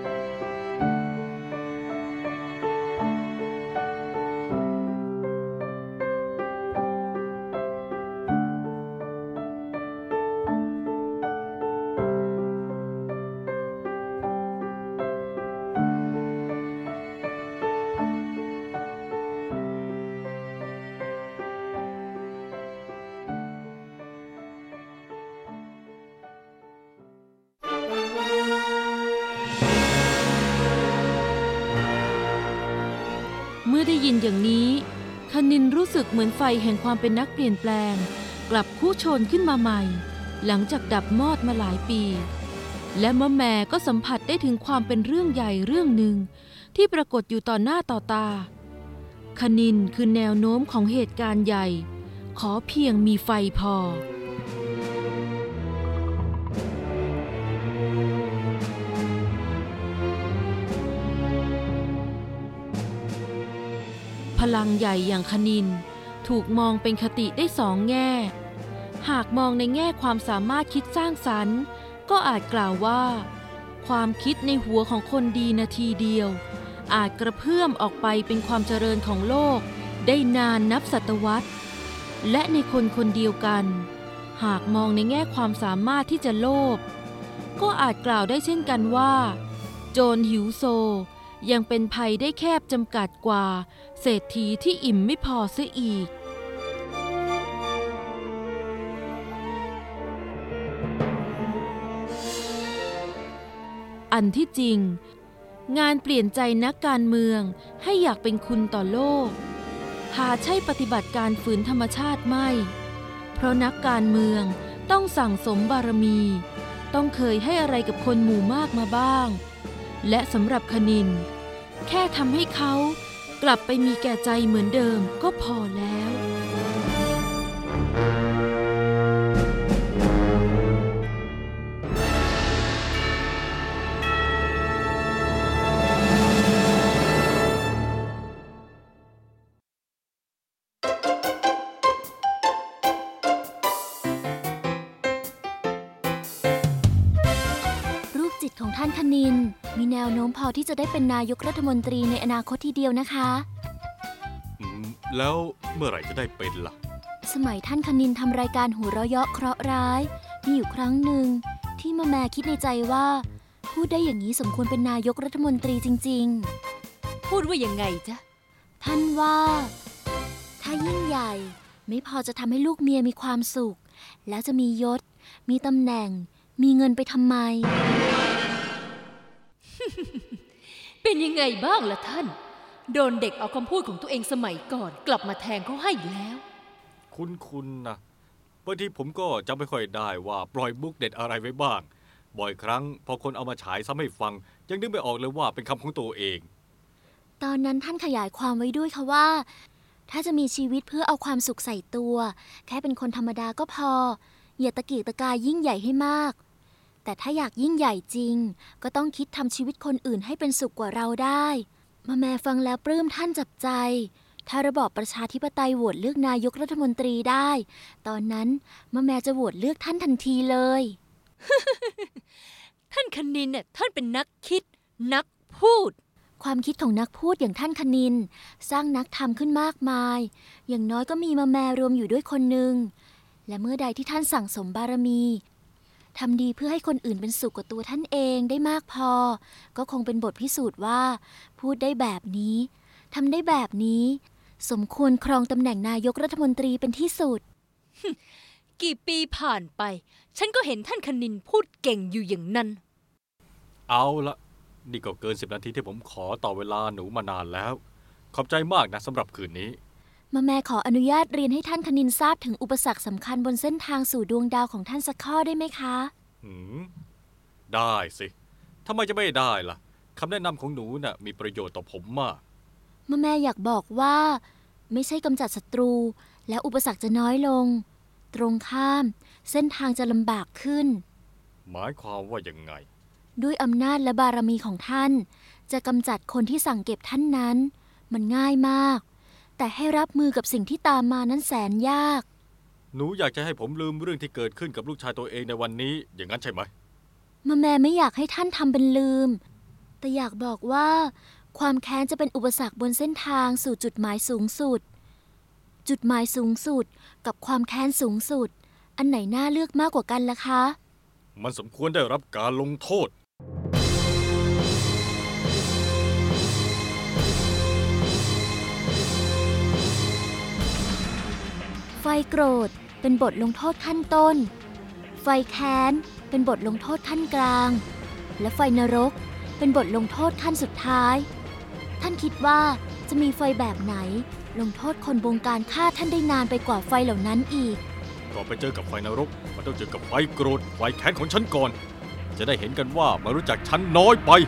S2: เมื่อได้ยินอย่างนี้คณินรู้สึกเหมือนไฟแห่งความเป็นนักเปลี่ยนแปลงกลับพุ่งโชนขึ้นมาใหม่หลังจากดับมอดมาหลายปีและมะแม่ก็สัมผัสได้ถึงความเป็นเรื่องใหญ่เรื่องหนึ่งที่ปรากฏอยู่ต่อหน้าต่อตาคณินคือแนวโน้มของเหตุการณ์ใหญ่ขอเพียงมีไฟพอพลังใหญ่อย่างคณินถูกมองเป็นคติได้สองแง่หากมองในแง่ความสามารถคิดสร้างสรรค์ก็อาจกล่าวว่าความคิดในหัวของคนดีนาทีเดียวอาจกระเพื่อมออกไปเป็นความเจริญของโลกได้นานนับศตวรรษและในคนคนเดียวกันหากมองในแง่ความสามารถที่จะโลภก็อาจกล่าวได้เช่นกันว่าโจรหิวโซยังเป็นภัยได้แคบจำกัดกว่าเศรษฐีที่อิ่มไม่พอเสียอีกอันที่จริงงานเปลี่ยนใจนักการเมืองให้อยากเป็นคุณต่อโลกหาใช่ปฏิบัติการฝืนธรรมชาติไม่เพราะนักการเมืองต้องสั่งสมบารมีต้องเคยให้อะไรกับคนหมู่มากมาบ้างและสำหรับคณินแค่ทำให้เขากลับไปมีแก่ใจเหมือนเดิมก็พอแล้ว
S6: ของท่านคณินมีแนวโน้มพอที่จะได้เป็นนายกรัฐมนตรีในอนาคตทีเดียวนะคะ
S3: อืมแล้วเมื่อไหร่จะได้เป็นล่ะ
S6: สมัยท่านคณินทำรายการหัวเราะเยาะเคราะห์ร้ายมีอยู่ครั้งหนึ่งที่มะแม่คิดในใจว่าพูดได้อย่างนี้สมควรเป็นนายกรัฐมนตรีจริงๆ
S7: พูดว่ายังไงจ๊ะ
S6: ท่านว่าถ้ายิ่งใหญ่ไม่พอจะทำให้ลูกเมียมีความสุขแล้วจะมียศมีตำแหน่งมีเงินไปทำไม
S7: เป็นยังไงบ้างล่ะท่านโดนเด็กเอาคำพูดของตัวเองสมัยก่อนกลับมาแทงเขาให้แล้ว
S3: คุ้นๆนะบางทีผมก็จำไม่ค่อยได้ว่าปล่อยมุกเด็ดอะไรไว้บ้างบ่อยครั้งพอคนเอามาฉายซ้ำให้ฟังยังนึกไม่ออกเลยว่าเป็นคำของตัวเอง
S6: ตอนนั้นท่านขยายความไว้ด้วยค่ะว่าถ้าจะมีชีวิตเพื่อเอาความสุขใส่ตัวแค่เป็นคนธรรมดาก็พออย่าตะเกียกตะกายยิ่งใหญ่ให้มากแต่ถ้าอยากยิ่งใหญ่จริงก็ต้องคิดทำชีวิตคนอื่นให้เป็นสุขกว่าเราได้มาแม่ฟังแล้วปลื้มท่านจับใจถ้าระบอบประชาธิปไตยโหวตเลือกนายกรัฐมนตรีได้ตอนนั้นมาแม่จะโหวตเลือกท่านทันทีเลย
S7: ท่านคณินเนี่ยท่านเป็นนักคิดนักพูด
S6: ความคิดของนักพูดอย่างท่านคณินสร้างนักธรรมขึ้นมากมายอย่างน้อยก็มีมาแม่รวมอยู่ด้วยคนหนึ่งและเมื่อใดที่ท่านสั่งสมบารมีทำดีเพื่อให้คนอื่นเป็นสุขกว่าตัวท่านเองได้มากพอก็คงเป็นบทพิสูจน์ว่าพูดได้แบบนี้ทำได้แบบนี้สมควรครองตำแหน่งนายกรัฐมนตรีเป็นที่สุด
S7: กี่ปีผ่านไปฉันก็เห็นท่านคณินพูดเก่งอยู่อย่างนั้น
S3: เอาละนี่ก็เกินสิบนาทีที่ผมขอต่อเวลาหนูมานานแล้วขอบใจมากนะสำหรับคืนนี้
S6: มาแม่ขออนุญาตเรียนให้ท่านคณินทราบถึงอุปสรรคสำคัญบนเส้นทางสู่ดวงดาวของท่านสักข้อได้ไหมคะ
S3: หืมได้สิทำไมจะไม่ได้ล่ะคำแนะนำของหนูน่ะมีประโยชน์ต่อผมมาก
S6: มาแม่อยากบอกว่าไม่ใช่กำจัดศัตรูแล้วอุปสรรคจะน้อยลงตรงข้ามเส้นทางจะลำบากขึ้น
S3: หมายความว่ายังไง
S6: ด้วยอำนาจและบารมีของท่านจะกำจัดคนที่สั่งเก็บท่านนั้นมันง่ายมากแต่ให้รับมือกับสิ่งที่ตามมานั้นแสนยาก
S3: หนูอยากจะให้ผมลืมเรื่องที่เกิดขึ้นกับลูกชายตัวเองในวันนี้อย่างนั้นใช่ไหม
S6: มาแม่ไม่อยากให้ท่านทำเป็นลืมแต่อยากบอกว่าความแค้นจะเป็นอุปสรรคบนเส้นทางสู่จุดหมายสูงสุดจุดหมายสูงสุดกับความแค้นสูงสุดอันไหนน่าเลือกมากกว่ากันล่ะคะ
S3: มันสมควรได้รับการลงโทษ
S6: ไฟโกรธเป็นบทลงโทษขั้นต้นไฟแค้นเป็นบทลงโทษขั้นกลางและไฟนรกเป็นบทลงโทษขั้นสุดท้ายท่านคิดว่าจะมีไฟแบบไหนลงโทษคนบงการฆ่าท่านได้นานไปกว่าไฟเหล่านั้นอีก
S3: ก่อนไปเจอกับไฟนรกมันต้องเจอกับไฟโกรธไฟแค้นของฉันก่อนจะได้เห็นกันว่ามารู้จักฉันน้อยไป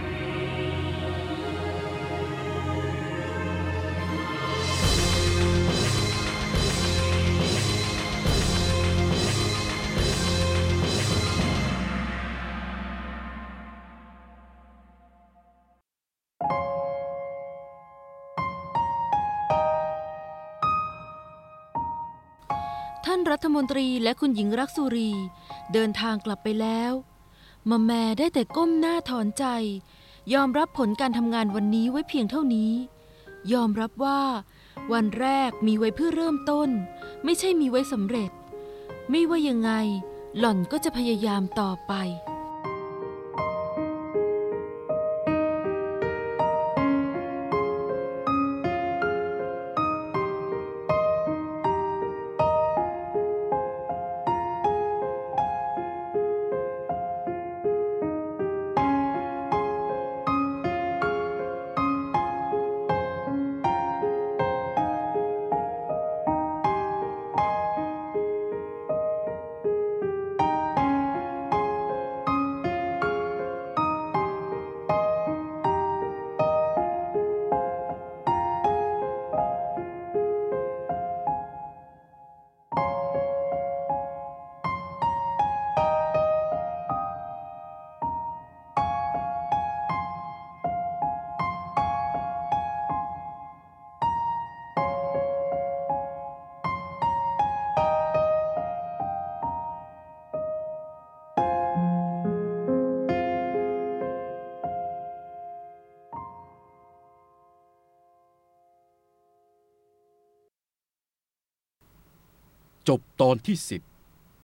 S2: ท่านรัฐมนตรีและคุณหญิงรักสุรีเดินทางกลับไปแล้วมาแม่ได้แต่ก้มหน้าถอนใจยอมรับผลการทำงานวันนี้ไว้เพียงเท่านี้ยอมรับว่าวันแรกมีไว้เพื่อเริ่มต้นไม่ใช่มีไว้สำเร็จไม่ว่ายังไงหล่อนก็จะพยายามต่อไป
S8: จบตอนที่สิบ